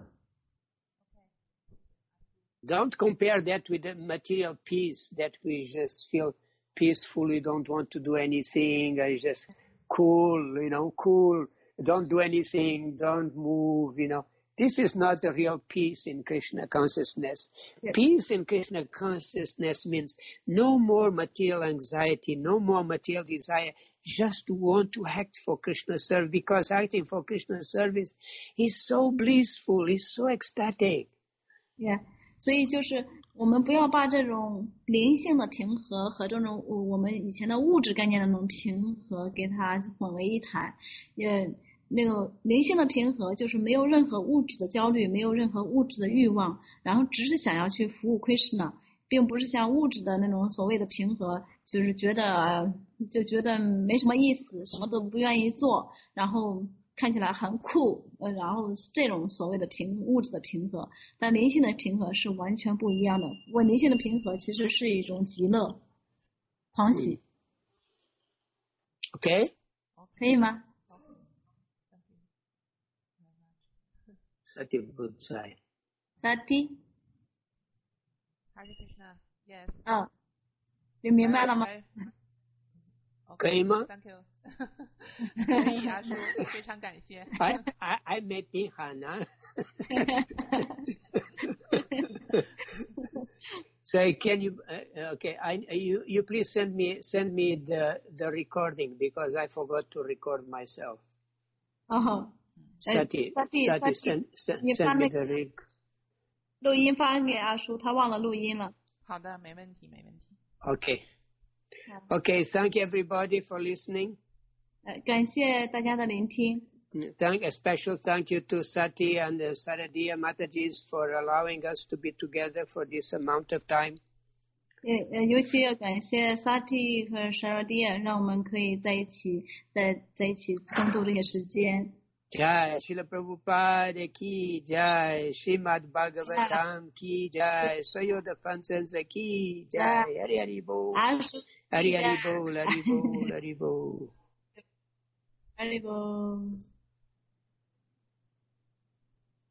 Don't compare that with the material peace, that we just feel peaceful, we don't want to do anything, just cool, cool, don't do anything, don't move, This is not the real peace in Krishna consciousness. Yes. Peace in Krishna consciousness means no more material anxiety, no more material desire, just want to act for Krishna service, because acting for Krishna service is so blissful, is so ecstatic. Yeah. 所以就是我们不要把这种灵性的平和和这种我们以前的物质概念的那种平和给它混为一谈。那个灵性的平和就是没有任何物质的焦虑，没有任何物质的欲望，然后只是想要去服务 Krishna， 并不是像物质的那种所谓的平和，就是觉得没什么意思，什么都不愿意做，然后看起来很酷，然后这种所谓的物质的平和，但灵性的平和是完全不一样的。灵性的平和其实是一种极乐、狂喜。 OK， 可以吗 ？Sati Buddhai。 Sati。 Hare Krishna。Yes。 你明白了吗？ 可以吗？ Thank you。可以啊，叔，非常感谢。 I may be Hana. So can you? Okay, you please send me the recording, because I forgot to record myself. Sati, send me the link. 录音发给阿叔，他忘了录音了。 好的，没问题。 Okay, thank everybody for listening. 感谢大家的聆听。 A special thank you to Sati and Saradiya Matajis for allowing us to be together for this amount of time. 尤其要感谢 Sati 和 Saradiya， 让我们可以在一起共度这些时间。 Jai Srila Prabhupada ki Jai, Srimad Bhagavatam ki Jai, Sayoda Pansensa ki Jai, Hari Hari Bol, Hari Hari Bol, Hari Bol, Hari Bol. Hari Bol.